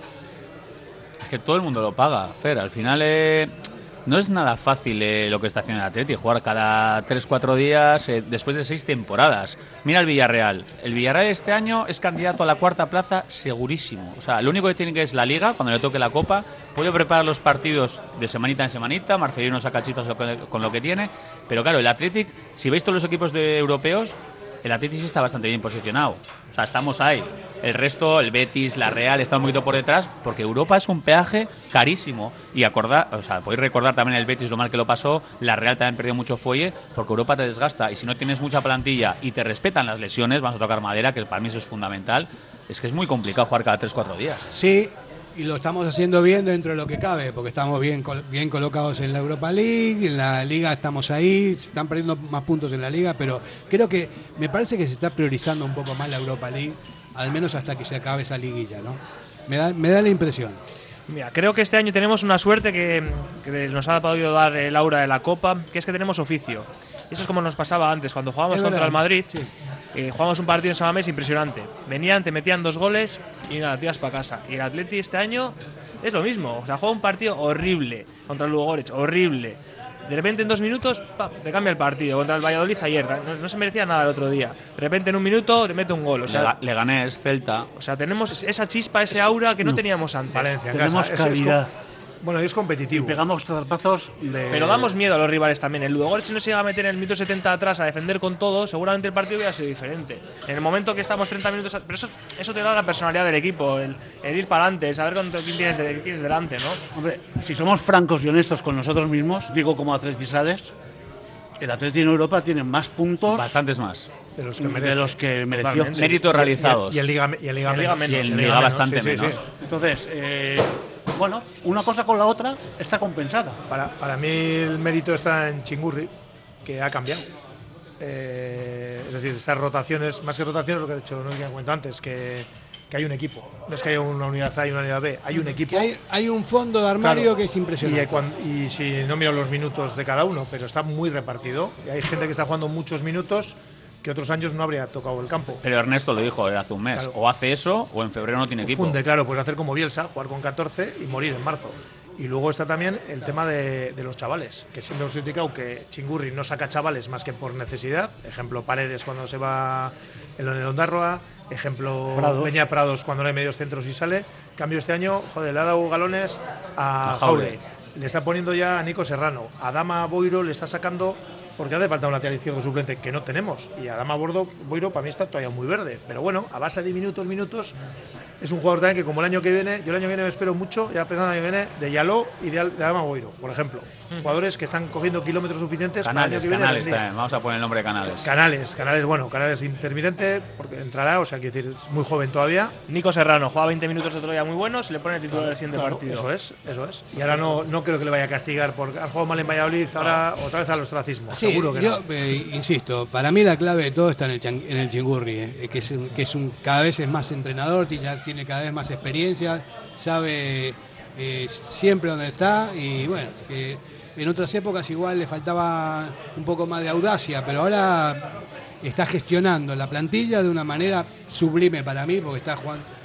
Es que todo el mundo lo paga, Fer. Al final eh, no es nada fácil eh, lo que está haciendo el Atleti, jugar cada tres cuatro días eh, después de seis temporadas. Mira el Villarreal. El Villarreal este año es candidato a la cuarta plaza segurísimo. O sea, lo único que tiene que es la Liga, cuando le toque la Copa, puede preparar los partidos de semanita en semanita, Marcelino saca chispas con lo que tiene, pero claro, el Athletic, si veis todos los equipos de europeos, el Athletic sí está bastante bien posicionado. O sea, estamos ahí. El resto, el Betis, la Real, está un poquito por detrás, porque Europa es un peaje carísimo. Y acordar, o sea, podéis recordar también el Betis lo mal que lo pasó, la Real también perdió mucho fuelle, porque Europa te desgasta. Y si no tienes mucha plantilla y te respetan las lesiones, vamos a tocar madera, que para mí eso es fundamental, es que es muy complicado jugar cada tres cuatro días. Sí, y lo estamos haciendo bien dentro de lo que cabe, porque estamos bien, bien colocados en la Europa League, en la Liga estamos ahí, se están perdiendo más puntos en la Liga, pero creo que me parece que se está priorizando un poco más la Europa League, al menos hasta que se acabe esa liguilla, ¿no? Me da, me da la impresión. Mira, creo que este año tenemos una suerte que, que nos ha podido dar el aura de la Copa, que es que tenemos oficio. Eso es como nos pasaba antes, cuando jugábamos Es contra verdad, el Madrid, sí. eh, jugábamos un partido en San Mamés impresionante. Venían, te metían dos goles y nada, te ibas para casa. Y el Atleti este año es lo mismo, o sea, juega un partido horrible contra el Ludogorets, horrible. De repente en dos minutos, ¡pam!, te cambia el partido. Contra el Valladolid ayer, no, no se merecía nada el otro día. De repente en un minuto te mete un gol. O sea, Le Leganés, Celta. O sea, tenemos esa chispa, ese aura que no, no teníamos antes. Valencia, en tenemos casa. calidad. Es, es, bueno, es competitivo. Y pegamos zarpazos de... Pero damos miedo a los rivales también. El Ludogorets, si no se iba a meter en el minuto setenta atrás a defender con todo, seguramente el partido hubiera sido diferente. En el momento que estamos treinta minutos... A... Pero eso, eso te da la personalidad del equipo, el, el ir para adelante, saber quién tienes, de, quién tienes delante, ¿no? Hombre, si somos francos y honestos con nosotros mismos, digo como atletisades, el Atleti en Europa tiene más puntos... Bastantes más. De los que, de los que mereció. Méritos realizados. Y en Liga, y en Liga, y en Liga menos. Y en Y en Liga, Liga bastante sí, sí, menos. sí. Entonces, eh, bueno, una cosa con la otra está compensada. Para, para mí el mérito está en Chingurri, que ha cambiado. Eh, es decir, estas rotaciones, más que rotaciones, lo que he hecho, no sé si me cuento antes, que, que hay un equipo. No es que haya una unidad A y una unidad B, hay un equipo. Que hay, hay un fondo de armario, claro, que es impresionante. Y, cuando, y si no miro los minutos de cada uno, pero está muy repartido. Y hay gente que está jugando muchos minutos que otros años no habría tocado el campo. Pero Ernesto lo dijo hace un mes. Claro. O hace eso o en febrero no tiene equipo. Funde, claro, pues hacer como Bielsa, jugar con catorce y morir en marzo. Y luego está también el tema de, de los chavales, que siempre hemos criticado que Chingurri no saca chavales más que por necesidad. Ejemplo, Paredes cuando se va en lo de Ondarroa. Ejemplo, Prados. Peña Prados cuando no hay medios centros y sale. Cambio este año, joder, le ha dado galones a, A Jaure. Jaure. Le está poniendo ya a Nico Serrano. A Dama Boiro le está sacando porque hace falta un lateral izquierdo suplente que no tenemos. Y a Dama Bordo, Boiro para mí está todavía muy verde. Pero bueno, a base de minutos, minutos, es un jugador también que como el año que viene, yo el año que viene me espero mucho, ya pensando el año que viene, de Yaló y de, de Adama Boiro, por ejemplo. Mm. Jugadores que están cogiendo kilómetros suficientes Canales, para el año que viene. Canales también. Vamos a poner el nombre de Canales. Canales, Canales, bueno, Canales intermitente, porque entrará, o sea, quiero decir, es muy joven todavía. Nico Serrano juega veinte minutos otro día muy buenos, se le pone el titular del siguiente Claro, partido. eso es, eso es. Y ahora no, no creo que le vaya a castigar porque ha jugado mal en Valladolid, ahora no. Otra vez al ostracismo. Sí, seguro que yo no. eh, insisto, para mí la clave de todo está en el, chan, en el Chingurri, eh, que, es, que es un cada vez es más entrenador, tiene, tiene cada vez más experiencia, sabe eh, siempre dónde está y bueno, que en otras épocas igual le faltaba un poco más de audacia, pero ahora está gestionando la plantilla de una manera sublime para mí, porque está jugando,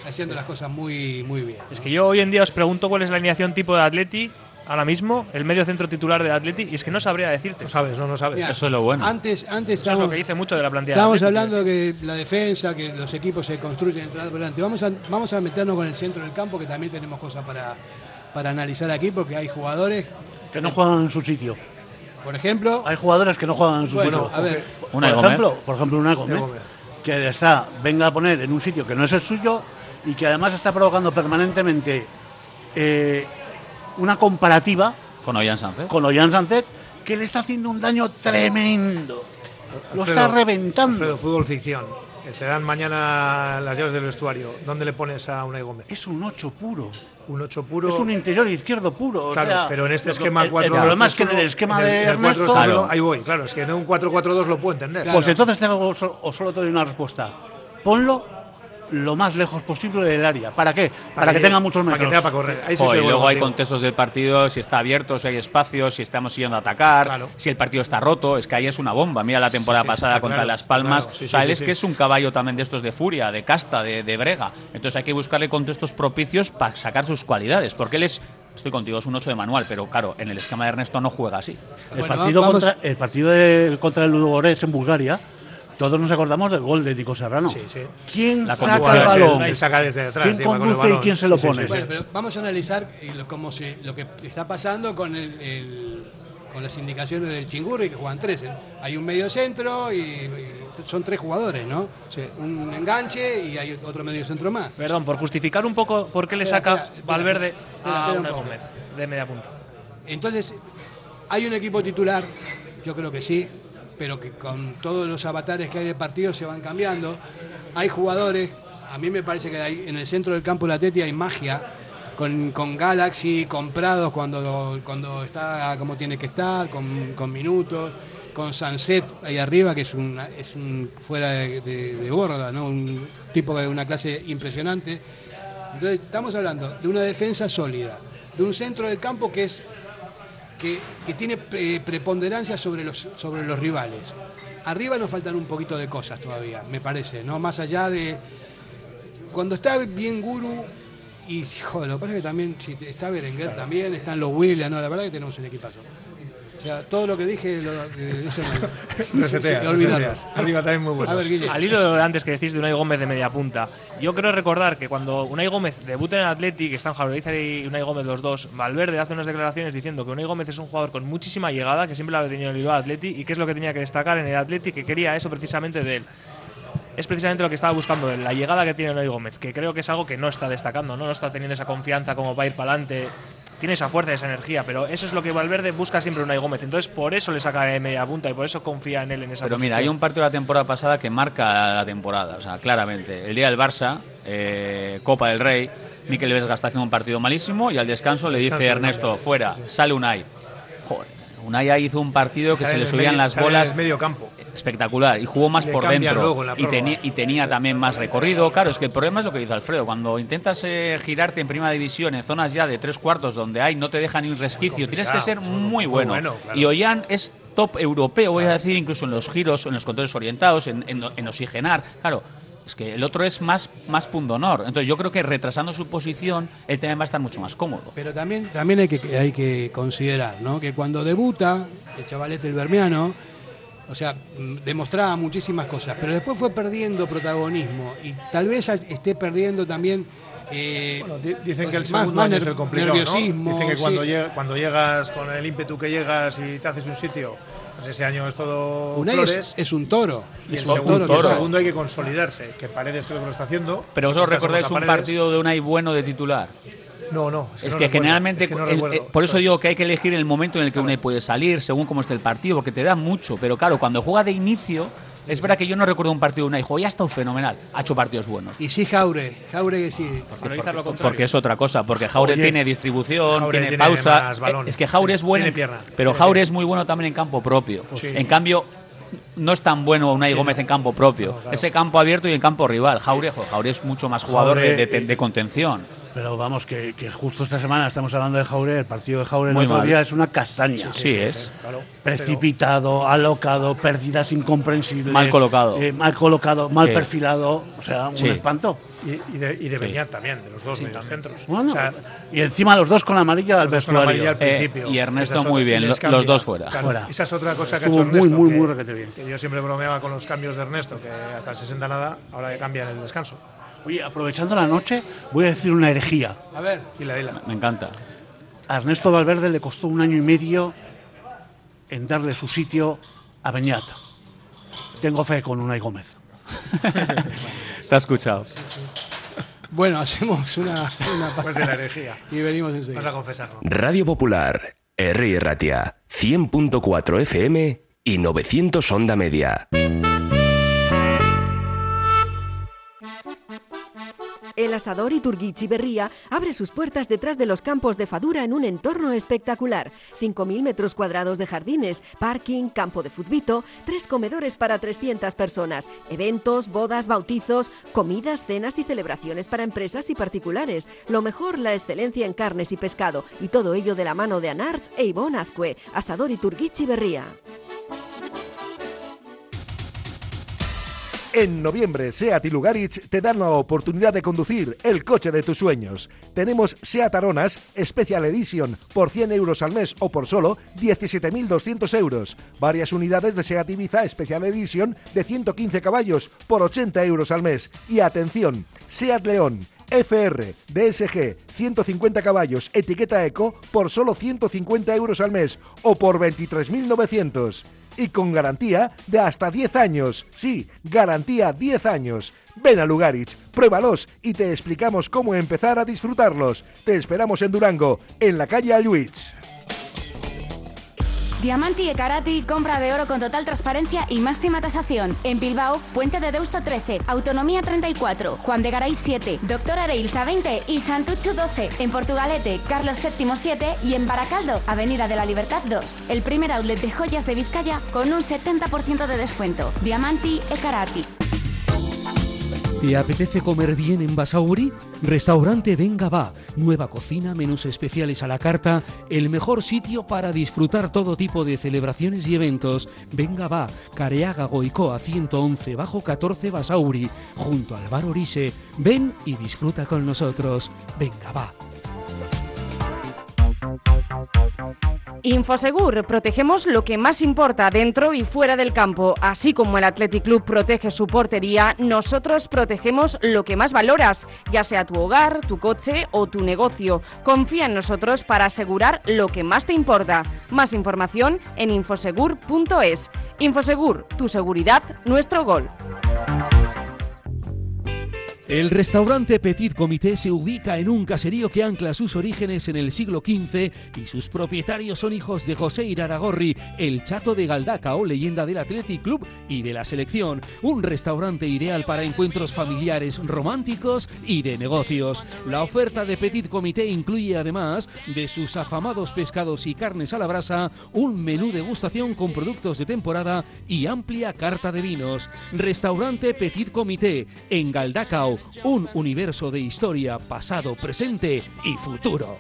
haciendo las cosas muy, muy bien, ¿no? Es que yo hoy en día os pregunto cuál es la alineación tipo de Atleti ahora mismo, el medio centro titular de Atleti, y es que no sabría decirte. No sabes, no, no sabes. Mira, Eso es lo bueno. Antes, antes Eso es lo que dice mucho de la plantilla. Estábamos de Atleti. hablando de que la defensa, que los equipos se construyen atrás por delante. Vamos a, vamos a meternos con el centro del campo, que también tenemos cosas para, para analizar aquí, porque hay jugadores que no juegan en su sitio. Por ejemplo, hay jugadores que no juegan en su bueno, sitio. a ver, por ejemplo, por ejemplo, una Gómez, que está, venga a poner en un sitio que no es el suyo y que además está provocando permanentemente eh, una comparativa con Ollán Sánchez. Con Ollán Sánchez, que le está haciendo un daño tremendo. Lo Alfredo, está reventando. Alfredo, fútbol ficción. Te dan mañana las llaves del vestuario. ¿Dónde le pones a Unai Gómez? Es un ocho puro. Un ocho puro. Es un interior izquierdo puro. Claro, o sea, pero en este el, esquema cuatro dos. El problema es que en el esquema en el, de en el Ernesto. Claro. Ahí voy, claro. Es que en un cuatro cuatro dos lo puedo entender. Claro. Pues entonces tengo, o solo te doy una respuesta. Ponlo lo más lejos posible del área. ¿Para qué? Para, para que, que tenga muchos metros. Para que tenga para correr. Ahí sí oh, y luego contigo. Hay contextos del partido, si está abierto, si hay espacio, si estamos yendo a atacar, claro. Si el partido está roto, es que ahí es una bomba. Mira la temporada sí, sí, pasada contra claro, Las Palmas. Claro, sí, o sea, sí, él sí, es sí. que es un caballo también de estos de furia, de casta, de, de brega. Entonces hay que buscarle contextos propicios para sacar sus cualidades, porque él es... Estoy contigo, es un ocho de manual, pero claro, en el esquema de Ernesto no juega así. El bueno, partido, vamos... contra, el partido de, contra el Ludogorets en Bulgaria, todos nos acordamos del gol de Tico Serrano. Sí, sí. ¿Quién la saca el balón? Él saca desde detrás. ¿Quién conduce y quién se lo sí, pone? Sí, sí, bueno, pero vamos a analizar lo, cómo se, lo que está pasando con, el, el, con las indicaciones del Chingurri, que juegan tres. Hay un medio centro y, y son tres jugadores, ¿no? Sí. Un enganche y hay otro medio centro más. Perdón, por justificar un poco por qué le espera, saca espera, Valverde espera, a espera Unai Gómez de media punta. Entonces, hay un equipo titular, yo creo que sí, pero que con todos los avatares que hay de partidos se van cambiando. Hay jugadores, a mí me parece que hay, en el centro del campo de la Atleti hay magia, con, con Galaxy, con Prados cuando, cuando está como tiene que estar, con, con minutos, con Sanset ahí arriba, que es, una, es un fuera de, de, de borda, ¿no? Un tipo de una clase impresionante. Entonces estamos hablando de una defensa sólida, de un centro del campo que es que, que tiene pre preponderancia sobre los, sobre los rivales. Arriba nos faltan un poquito de cosas todavía, me parece, ¿no? Más allá de... Cuando está bien Guru, y joder, lo que pasa es que también, si está Berenguer claro. también, están los Williams, no, la verdad que tenemos un equipazo. O sea, todo lo que dije, lo, eh, eso me... resetea, sí, olvidarlo. Arriba también muy bueno. A ver, Guille. Al hilo de antes que decís de Unai Gómez de media punta, yo creo recordar que cuando Unai Gómez debuta en el Atleti, que están Jauregui y Unai Gómez los dos, Valverde hace unas declaraciones diciendo que Unai Gómez es un jugador con muchísima llegada, que siempre lo ha tenido en el Atleti y que es lo que tenía que destacar en el Atleti, que quería eso precisamente de él. Es precisamente lo que estaba buscando él, la llegada que tiene Unai Gómez, que creo que es algo que no está destacando, no, no está teniendo esa confianza como para ir para adelante. Tiene esa fuerza, esa energía, pero eso es lo que Valverde busca siempre Unai Gómez. Entonces, por eso le saca de media punta y por eso confía en él en esa Pero posición. mira, hay un partido de la temporada pasada que marca la temporada, o sea, claramente. El día del Barça, eh, Copa del Rey, Mikel Vesga está haciendo un partido malísimo y al descanso le dice Ernesto, Unai, fuera, sí, sí. sale Unai. Joder, Unai ahí hizo un partido que se le subían medio, las bolas. En medio campo. Espectacular, y jugó más por dentro y, teni y tenía también más recorrido. Claro, es que el problema es lo que dice Alfredo, cuando intentas eh, girarte en primera división en zonas ya de tres cuartos donde hay no te deja ni un resquicio, tienes que ser muy bueno, muy bueno claro. Y Ollán es top europeo, voy a decir, incluso en los giros, en los controles orientados, en, en, en oxigenar, claro. Es que el otro es más, más pundonor. Entonces yo creo que retrasando su posición él también va a estar mucho más cómodo. Pero también, también hay, que, hay que considerar, ¿no?, que cuando debuta el chavalete el Bermiano, o sea, demostraba muchísimas cosas, pero después fue perdiendo protagonismo y tal vez esté perdiendo también... Eh, bueno, dicen que el segundo más, año es el complicado, nerviosismo, ¿no? Dicen que cuando, sí. lleg cuando llegas con el ímpetu que llegas y te haces un sitio, pues ese año es todo Unai flores. Es, es un toro. Y es el, un segundo, toro. el segundo hay que consolidarse, que Paredes creo que lo está haciendo. Pero vosotros recordáis un partido de Unai bueno de titular. No, no. Es, no que recuerdo, generalmente, es que no el, el, por eso, eso digo es. que hay que elegir el momento en el que claro. Unai puede salir, según cómo esté el partido, porque te da mucho. Pero claro, cuando juega de inicio, es verdad que yo no recuerdo un partido de Unai, juega ya ha estado fenomenal, ha hecho partidos buenos. Y sí, Jaure, Jaure que sí. Porque, porque, porque es otra cosa, porque Jaure Oye, tiene distribución, Jaure tiene, tiene pausa. Balón, es que Jaure sí, es bueno, pierna, pero Jaure es muy bueno también en campo propio. Sí. En cambio, no es tan bueno Unai sí, Gómez en campo propio. No, claro. Ese campo abierto y en campo rival. Jaure, Jaure es mucho más jugador Jaure, de, de, de contención. Pero vamos, que, que justo esta semana estamos hablando de Jaure, el partido de Jaure el Muy otro mal. día es una castaña. Sí, sí, es. Claro. Precipitado, alocado, pérdidas incomprensibles. Mal colocado. eh, mal colocado, mal Sí. perfilado. O sea, un Sí. espanto. Y, y de, y de Sí. Beñat también, de los dos Sí. mediocentros. Bueno, o sea, y encima los dos con la amarilla al los dos con la vestuario. amarilla al Eh, principio. y Ernesto Esa es muy otra- bien, y les lo- cambia. los dos fuera. Claro, Fuera. esa es otra cosa que ha Estuvo hecho Ernesto. muy, muy, que, muy requete bien. que yo siempre bromeaba con los cambios de Ernesto, que hasta el sesenta nada, ahora que cambian el descanso. Oye, aprovechando la noche, voy a decir una herejía. A ver, dila, dila. Me encanta. A Ernesto Valverde le costó un año y medio en darle su sitio a Beñat. Tengo fe con Unai Gómez. Te has escuchado. Bueno, hacemos una, una Pues de la herejía. y venimos Vas a enseguida. confesarlo. Radio Popular, Herri Ratia, cien punto cuatro F M y novecientos onda media. El asador Iturguichi Berría abre sus puertas detrás de los campos de Fadura en un entorno espectacular. cinco mil metros cuadrados de jardines, parking, campo de futbito, tres comedores para trescientas personas, eventos, bodas, bautizos, comidas, cenas y celebraciones para empresas y particulares. Lo mejor, la excelencia en carnes y pescado, y todo ello de la mano de Anarch e Ivonne Azcue. Asador Iturguichi Berría. En noviembre, SEAT y Lugaritz te dan la oportunidad de conducir el coche de tus sueños. Tenemos SEAT Aronas Special Edition por cien euros al mes o por solo diecisiete mil doscientos euros. Varias unidades de SEAT Ibiza Special Edition de ciento quince caballos por ochenta euros al mes. Y atención, SEAT León F R D S G ciento cincuenta caballos, etiqueta Eco por solo ciento cincuenta euros al mes o por veintitrés mil novecientos. Y con garantía de hasta diez años. Sí, garantía diez años. Ven a Lugaritz, pruébalos y te explicamos cómo empezar a disfrutarlos. Te esperamos en Durango, en la calle Alluitz. Diamanti e Karati, compra de oro con total transparencia y máxima tasación. En Bilbao, Puente de Deusto trece, Autonomía treinta y cuatro, Juan de Garay siete, Doctor Areilza veinte y Santucho doce. En Portugalete, Carlos séptimo siete y en Baracaldo, Avenida de la Libertad dos. El primer outlet de joyas de Vizcaya con un setenta por ciento de descuento. Diamanti e Karati. ¿Te apetece comer bien en Basauri? Restaurante Venga Va. Nueva cocina, menús especiales a la carta, el mejor sitio para disfrutar todo tipo de celebraciones y eventos. Venga Va, Careaga Goicoa ciento once bajo catorce Basauri, junto al bar Orise. Ven y disfruta con nosotros. Venga Va. Infosegur, protegemos lo que más importa dentro y fuera del campo. Así como el Athletic Club protege su portería, nosotros protegemos lo que más valoras, ya sea tu hogar, tu coche o tu negocio. Confía en nosotros para asegurar lo que más te importa. Más información en infosegur punto es. Infosegur, tu seguridad, nuestro gol. El restaurante Petit Comité se ubica en un caserío que ancla sus orígenes en el siglo quince y sus propietarios son hijos de José Iraragorri, el Chato de Galdacao, leyenda del Athletic Club y de la selección. Un restaurante ideal para encuentros familiares, románticos y de negocios. La oferta de Petit Comité incluye, además de sus afamados pescados y carnes a la brasa, un menú degustación con productos de temporada y amplia carta de vinos. Restaurante Petit Comité en Galdacao. Un universo de historia, pasado, presente y futuro.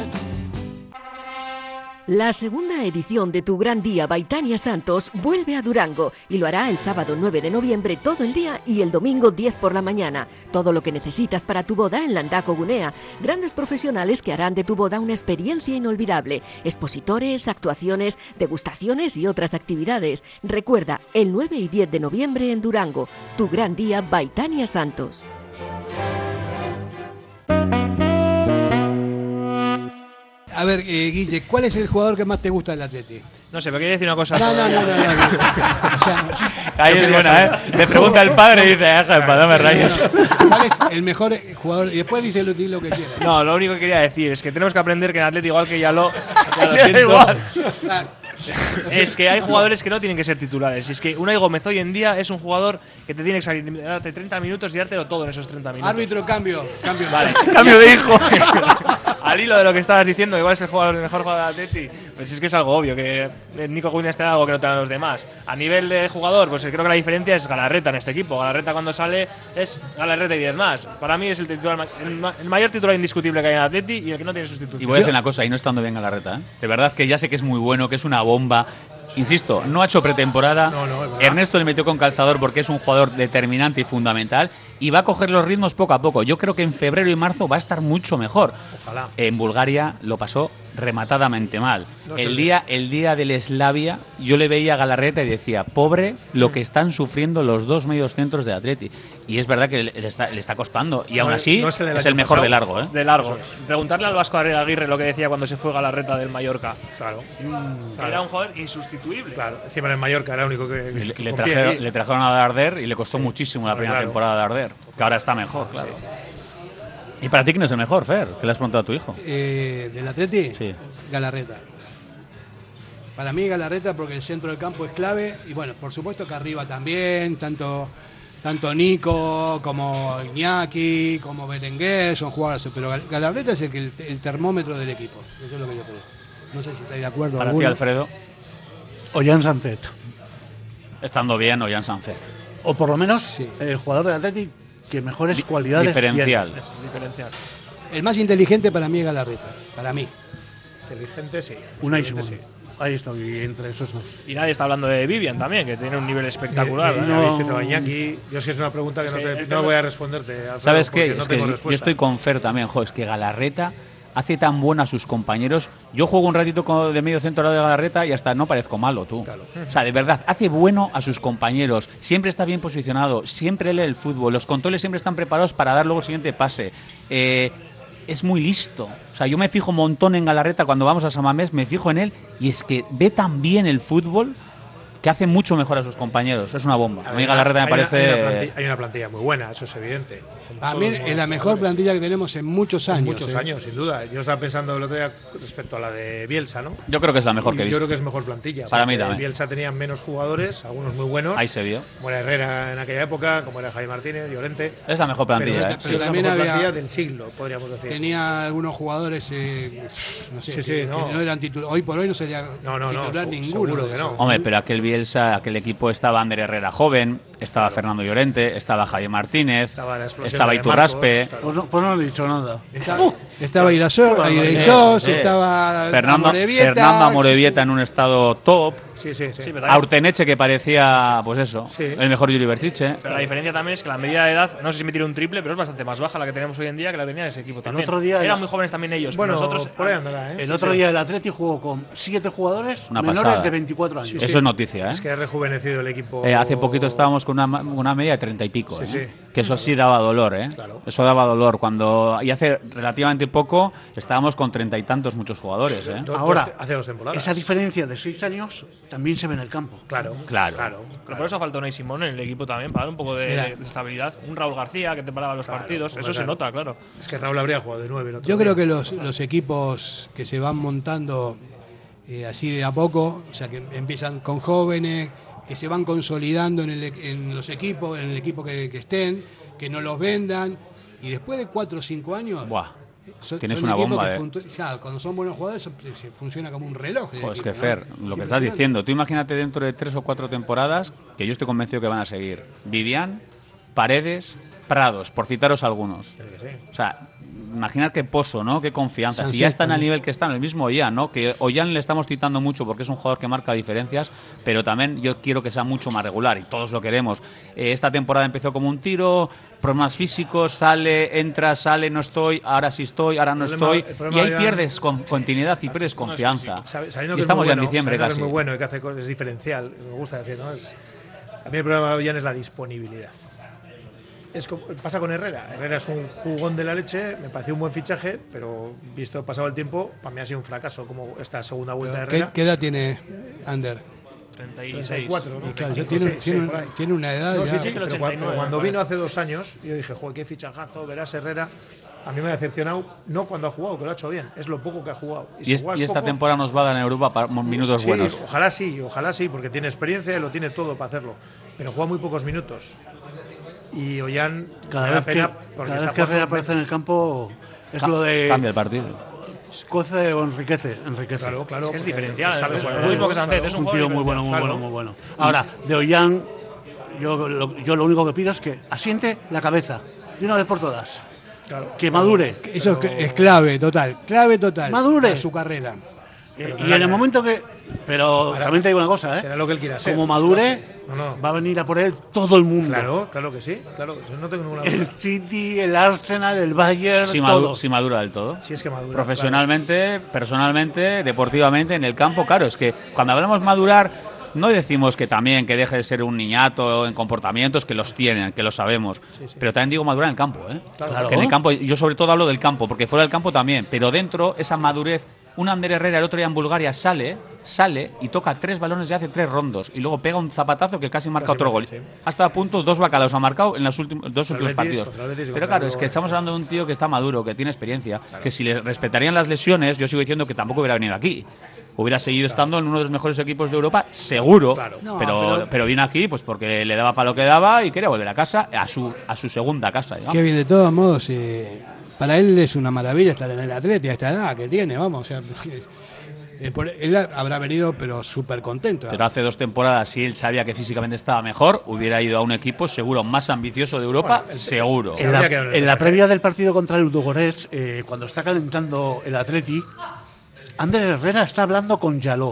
La segunda edición de Tu Gran Día Baitania Santos vuelve a Durango y lo hará el sábado nueve de noviembre todo el día y el domingo diez por la mañana. Todo lo que necesitas para tu boda en Landako Gunea. Grandes profesionales que harán de tu boda una experiencia inolvidable. Expositores, actuaciones, degustaciones y otras actividades. Recuerda, el nueve y diez de noviembre en Durango. Tu Gran Día Baitania Santos. A ver, eh, Guille, ¿cuál es el jugador que más te gusta del Atleti? No sé, pero quería decir una cosa. No, no, no, no, no, no. O sea, Ahí es buena, ¿eh? Le pregunta el padre y dice, deja, no me rayes. ¿cuál es el mejor jugador? Y después dice lo, lo que quieras. No, lo único que quería decir es que tenemos que aprender que en Atleti, igual que Yaló, ya lo Da siento. igual. Ah, Es que hay jugadores que no tienen que ser titulares. Y es que Unai Gómez hoy en día es un jugador que te tiene que salir, darte treinta minutos y dártelo todo en esos treinta minutos. Árbitro, cambio. Cambio, vale. Cambio de hijo. Al hilo de lo que estabas diciendo, igual es el jugador el mejor jugador de Atleti. Pues es que es algo obvio, que Nico Williams te da algo que no te dan los demás. A nivel de jugador, pues creo que la diferencia es Galarreta en este equipo. Galarreta cuando sale es Galarreta y diez más. Para mí es el, titular, el, el mayor titular indiscutible que hay en Atleti y el que no tiene sustitución. Y voy a decir una cosa, y no estando bien Galarreta, ¿eh? De verdad que ya sé que es muy bueno, que es una bomba. Insisto, no ha hecho pretemporada. No, no, es verdad. Ernesto le metió con calzador porque es un jugador determinante y fundamental. Y va a coger los ritmos poco a poco. Yo creo que en febrero y marzo va a estar mucho mejor. Ojalá. En Bulgaria lo pasó rematadamente mal. No el, sé. día, el día del Slavia, yo le veía a Galarreta y decía, pobre lo que están sufriendo los dos medios centros de Atleti. Y es verdad que le, le está, le está costando. Y No, aún así no es el el, del año mejor pasado. de largo. ¿eh? De largo. Preguntarle al Vasco Aguirre lo que decía cuando se fue Galarreta del Mallorca. Claro. Mm, Era un jugador insustituible. Claro, encima en el Mallorca era el único que. Le, que le, compía trajeron, ahí. le trajeron a Darder y le costó muchísimo la primera claro. temporada de Darder. Que ahora está mejor, claro. ¿Y para ti quién es el mejor, Fer? ¿Qué le has preguntado a tu hijo? Eh, ¿Del Atleti? Sí. Galarreta. Para mí Galarreta porque el centro del campo es clave y bueno, por supuesto que arriba también, tanto, tanto Nico como Iñaki, como Berenguer son jugadores, pero Gal- Galarreta es el, que- el, el termómetro del equipo, eso es lo que yo creo. No sé si estáis de acuerdo. Para ti, alguno. Alfredo. Ollán Sancet. Estando bien, Ollán Sancet. O por lo menos Sí. el jugador del Atleti que mejores cualidades diferencial. tiene. Diferencial. El más inteligente para mí es Galarreta, para mí. Inteligente, sí. Unai Inteligente, Simón. Ahí estoy, entre esos dos. Y nadie está hablando de Vivian también, que tiene un nivel espectacular. Eh, eh, ¿eh? habéis citado a Iñaki. Yo es que es una pregunta que no, Sí, te, es que no no- voy a responderte. Alfredo, ¿Sabes qué? porque No Es que tengo yo respuesta. estoy con Fer también, jo, es que Galarreta hace tan bueno a sus compañeros. Yo juego un ratito con- de medio centro al lado de Galarreta y hasta no parezco malo, tú. O sea, de verdad, hace bueno a sus compañeros. Siempre está bien posicionado, siempre lee el fútbol. Los controles siempre están preparados para dar luego el siguiente pase. Eh, es muy listo. O sea, yo me fijo un montón en Galarreta cuando vamos a San Mamés, me fijo en él y es que ve tan bien el fútbol que hace mucho mejor a sus compañeros. Es una bomba. A mí Hay Galarreta me una- hay una- parece... Hay una, plantilla, hay una plantilla muy buena, eso es evidente. Son Para todos mí muy es la mejor jugadores. plantilla que tenemos en muchos años. Muchos eh. años, sin duda. Yo estaba pensando el otro día respecto a la de Bielsa, ¿no? Yo creo que es la mejor Y que he Yo visto. creo que es mejor plantilla. Para mí porque también. Bielsa tenía menos jugadores, algunos muy buenos. Ahí se vio. Como era Herrera en aquella época, como era Jaime Martínez, Llorente. Es la mejor plantilla, Pero, ¿eh? pero Sí. la También mejor había- plantilla del siglo, podríamos decir. Tenía algunos jugadores, eh, no sé, Sí, que, sí, que no. no eran titulares. Hoy por hoy no sería No, no, no, titular se- ninguno. seguro de que esos. no. Hombre, pero aquel Bielsa, aquel equipo estaba Ander Herrera joven, estaba Fernando Llorente, estaba Javier Martínez, Estaba la explosión estaba de Iturraspe, Marcos, Pues no, pues no he dicho nada. Estaba, estaba Irasó, Eh, Ireizós, eh, estaba Fernando, Amorebieta, Fernando Amorebieta en un estado top, Sí, sí, sí. Sí, pero también- Aurteneche que parecía, pues eso, Sí. el mejor Yuri Berchiche. Pero la diferencia también es que la media de edad, no sé si me tira un triple, pero es bastante más baja la que tenemos hoy en día que la que tenía ese equipo también. otro día Eran la- muy jóvenes también ellos. Bueno, pero nosotros por ahí andará, ¿eh? El Sí, otro sí. día el Atleti jugó con siete jugadores Una menores pasada. de veinticuatro años. Sí, Eso sí. es noticia, ¿eh? Es que ha rejuvenecido el equipo. Eh, hace poquito estábamos con una, ma- una media de treinta y pico, Sí, ¿eh? sí. Que eso sí daba dolor, ¿eh? Claro. Eso daba dolor. Cuando, y hace relativamente poco estábamos con treinta y tantos muchos jugadores, ¿eh? Do- dos Ahora, te- hace dos temporadas. esa diferencia de seis años también se ve en el campo. Claro, Claro. claro. Pero por eso falta Unai Simón en el equipo también, para dar un poco de, Mira. de estabilidad. Un Raúl García que te paraba los Claro, partidos, hombre, eso se claro. nota, claro. Es que Raúl habría jugado de nueve el otro Yo día. creo que los, los equipos que se van montando eh, así de a poco, o sea, que empiezan con jóvenes, que se van consolidando en, el, e- en los equipos, en el equipo que, que estén, que no los vendan, y después de cuatro o cinco años, Buah. son- Tienes son una equipos bomba, que eh. funtu- ya, cuando son buenos jugadores se, se funciona como un reloj. el Joder, es equipo, que ¿no? Fer, lo Es que estás impresionante. diciendo, tú imagínate dentro de tres o cuatro temporadas, que yo estoy convencido que van a seguir. Vivian, Paredes, Prados, por citaros algunos. O sea, imaginar qué pozo, ¿no? Qué confianza. Si ya Sánchez están al también. nivel que están, el mismo Ollán, ¿no? Que Ollán le estamos citando mucho porque es un jugador que marca diferencias, pero también yo quiero que sea mucho más regular y todos lo queremos. Eh, esta temporada empezó como un tiro, problemas físicos, sale, entra, sale, no estoy, ahora sí estoy, ahora no El problema- estoy. el problema Y ahí ya- pierdes con- continuidad y pierdes confianza. Sabi- sabiendo Y que estamos es ya muy en bueno, diciembre sabiendo que casi. es muy bueno y que hace cosas, es diferencial, me gusta decir, ¿no? Es, a mí el problema de Ollán es la disponibilidad. Es como- pasa con Herrera. Herrera es un jugón de la leche, me pareció un buen fichaje, pero visto pasado el tiempo, para mí ha sido un fracaso como esta segunda vuelta de ¿Qué, Herrera. qué edad tiene Ander? treinta y treinta y seis. cuatro, ¿no? Claro, ya treinta y tiene, seis, tiene sí, un- por ahí. tiene una edad No, ya. sí, sí, del pero ochenta y cuando, nueve, cuando me vino parece. hace dos años, yo dije, joder, qué fichajazo, verás Herrera. A mí me ha decepcionado, no cuando ha jugado, que lo ha hecho bien, es lo poco que ha jugado. Y, si es, y esta poco, temporada nos va a dar en Europa para minutos sí, buenos. Ojalá sí, ojalá sí, porque tiene experiencia y lo tiene todo para hacerlo. Pero juega muy pocos minutos. Y Ollán, cada vez que, cada vez que reaparece en el campo, es Ca lo de. Cambia el partido. Coce o enriquece, enriquece. Claro, claro. Es que es diferencial. Sabes, es, es, es, mismo que Sánchez, claro, es un, un tío muy bueno, muy claro. bueno, muy bueno. Ahora, de Ollán, yo lo, yo lo único que pido es que asiente la cabeza de una vez por todas. Claro. Que madure. Eso pero... es clave, total. Clave total. Madure. En su carrera. Eh, y en el momento que. Pero ahora, también te digo una cosa, ¿eh? Será lo que él quiera hacer. Como madure, no, no. va a venir a por él todo el mundo. Claro, claro que sí. Claro que sí. No tengo ninguna duda. El City, el Arsenal, el Bayern. Si, todo. madura, si madura del todo. Si es que madura. Profesionalmente, claro. personalmente, deportivamente, en el campo, claro. Es que cuando hablamos madurar, no decimos que también que deje de ser un niñato en comportamientos, que los tienen, que lo sabemos. Sí, sí. Pero también digo madurar en el campo, ¿eh? Claro. Que en el campo, yo sobre todo hablo del campo, porque fuera del campo también. Pero dentro, esa madurez. Un Ander Herrera el otro día en Bulgaria sale, sale y toca tres balones y hace tres rondos. Y luego pega un zapatazo que casi marca casi otro gol. Sí. Hasta a punto dos bacalaos ha marcado en los últimos dos últimos partidos. Pero claro, es que estamos hablando de un tío que está maduro, que tiene experiencia, claro. que si le respetarían las lesiones, yo sigo diciendo que tampoco hubiera venido aquí. Hubiera seguido claro. estando en uno de los mejores equipos de Europa, seguro. Claro. No, pero, pero, pero vino aquí pues porque le daba para lo que daba y quería volver a casa, a su, a su segunda casa. Digamos. Qué bien, de todos modos, eh, para él es una maravilla estar en el Atleti a esta edad que tiene, vamos, o sea... Eh, por, él habrá venido, pero súper contento. Pero hace dos temporadas, si él sabía que físicamente estaba mejor, hubiera ido a un equipo seguro más ambicioso de Europa, bueno, seguro. En la, en la previa del partido contra el Ludogorets, eh, cuando está calentando el Atleti, Ander Herrera está hablando con Yaló.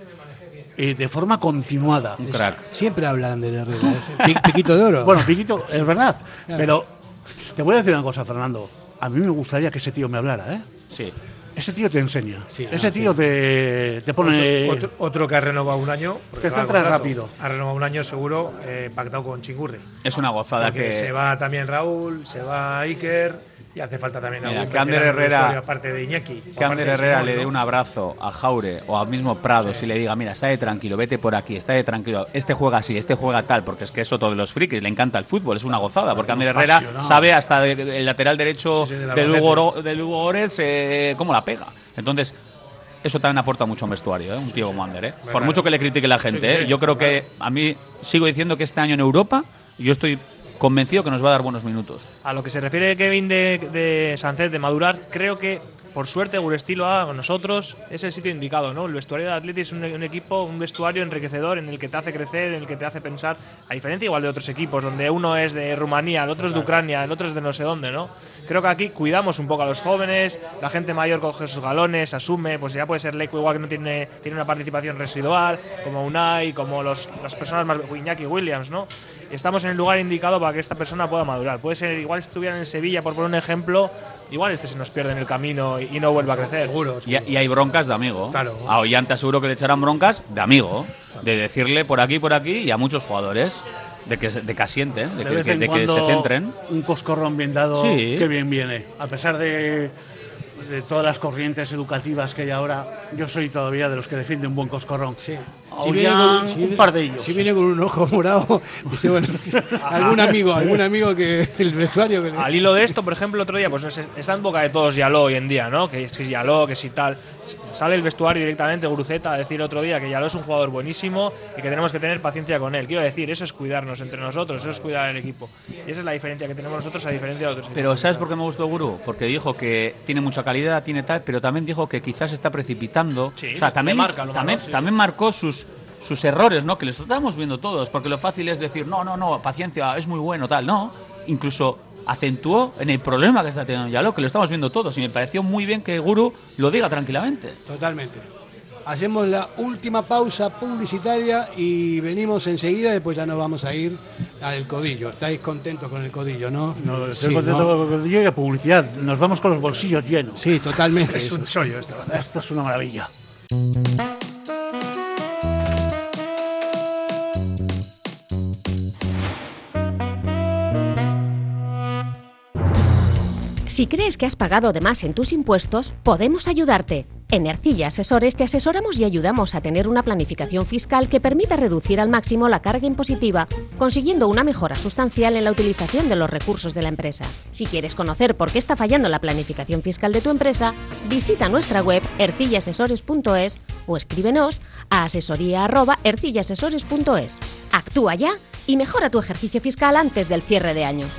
Eh, de forma continuada. Un crack. Siempre habla Ander Herrera. Piquito de oro. Bueno, Piquito, es verdad. Claro. Pero te voy a decir una cosa, Fernando. A mí me gustaría que ese tío me hablara, ¿eh? Sí. Ese tío te enseña. Sí, Ese no, tío sí. te, te pone. Otro, otro, otro que ha renovado un año. Te centra rápido. Ha renovado un año seguro, eh, pactado con Chingurri. Es una gozada porque que. Se va también Raúl, se va Iker. Y hace falta también Mira, algún que Ander Herrera, aparte de Iñaki. Que Ander Herrera le dé un abrazo a Jaure o al mismo Prados sí. y le diga, mira, está de tranquilo, vete por aquí, está de tranquilo, este juega así, este juega tal, porque es que eso todos los frikis, le encanta el fútbol, es una gozada, porque Ander Herrera sabe hasta de, de, el lateral derecho sí, sí, de, de Lugo, de Lugo Goretz eh, cómo la pega. Entonces, eso también aporta mucho a un vestuario, ¿eh? Un tío como Ander, ¿eh? Por mucho que le critique la gente, sí, sí, ¿eh? Yo creo que a mí sigo diciendo que este año en Europa, yo estoy convencido que nos va a dar buenos minutos. A lo que se refiere Kevin de, de Sánchez, de madurar, creo que por suerte Urestilo a nosotros es el sitio indicado, ¿no? El vestuario de Atleti es un, un equipo, un vestuario enriquecedor en el que te hace crecer, en el que te hace pensar, a diferencia igual de otros equipos, donde uno es de Rumanía, el otro es de Ucrania, el otro es de no sé dónde, ¿no? Creo que aquí cuidamos un poco a los jóvenes, la gente mayor coge sus galones, asume, pues ya puede ser Leco igual que no tiene, tiene una participación residual, como Unai, como los, las personas más, Iñaki Williams, ¿no? Estamos en el lugar indicado para que esta persona pueda madurar. Puede ser, igual si estuviera en Sevilla, por poner un ejemplo, igual este se nos pierde en el camino y, y no vuelve a crecer. Seguro, seguro. Y, y hay broncas de amigo. Claro. A Ollán te aseguro que le echarán broncas de amigo, de decirle por aquí, por aquí, y a muchos jugadores de que, de que asienten, de, de que, vez en de que se centren. Un coscorrón bien dado, sí. Que bien viene. A pesar de, de todas las corrientes educativas que hay ahora, yo soy todavía de los que defiende un buen coscorrón. Sí. Si viene con, si, un par de ellos. Si viene con un ojo morado, dice, bueno, algún amigo, algún amigo que el vestuario. Que le... Al hilo de esto, por ejemplo, otro día, pues está en boca de todos Yaló hoy en día, ¿no? Que es Yaló, que si tal. Sale el vestuario directamente, Guruceta, a decir otro día que Yaló es un jugador buenísimo y que tenemos que tener paciencia con él. Quiero decir, eso es cuidarnos entre nosotros, eso es cuidar al equipo. Y esa es la diferencia que tenemos nosotros a diferencia de otros. Pero equipos. ¿Sabes por qué me gustó Guru? Porque dijo que tiene mucha calidad, tiene tal, pero también dijo que quizás está precipitando. Sí, o sea, también, marca, también, marcó, sí. también marcó sus. sus errores, ¿no? Que les estamos viendo todos, porque lo fácil es decir, no, no, no, paciencia, es muy bueno, tal, no. Incluso acentuó en el problema que está teniendo Yaló, que lo estamos viendo todos, y me pareció muy bien que Guru lo diga tranquilamente. Totalmente. Hacemos la última pausa publicitaria y venimos enseguida, después ya nos vamos a ir al Codillo. ¿Estáis contentos con el Codillo, no? No, estoy sí, contento ¿no? con el Codillo y la publicidad. Nos vamos con los bolsillos llenos. Sí, totalmente. Es un chollo esto. Esto es una maravilla. Si crees que has pagado de más en tus impuestos, podemos ayudarte. En Ercilla Asesores te asesoramos y ayudamos a tener una planificación fiscal que permita reducir al máximo la carga impositiva, consiguiendo una mejora sustancial en la utilización de los recursos de la empresa. Si quieres conocer por qué está fallando la planificación fiscal de tu empresa, visita nuestra web ercilla asesores punto es o escríbenos a asesoría arroba ercilla asesores punto es. Actúa ya y mejora tu ejercicio fiscal antes del cierre de año.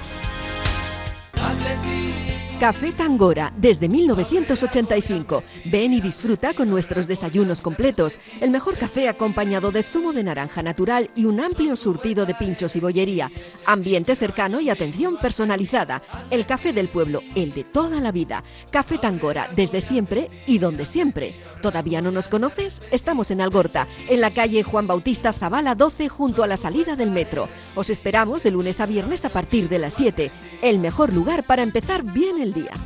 Café Tangora, desde mil novecientos ochenta y cinco. Ven y disfruta con nuestros desayunos completos. El mejor café acompañado de zumo de naranja natural y un amplio surtido de pinchos y bollería. Ambiente cercano y atención personalizada. El café del pueblo, el de toda la vida. Café Tangora, desde siempre y donde siempre. ¿Todavía no nos conoces? Estamos en Algorta, en la calle Juan Bautista Zavala doce, junto a la salida del metro. Os esperamos de lunes a viernes a partir de las siete. El mejor lugar para empezar bien el día.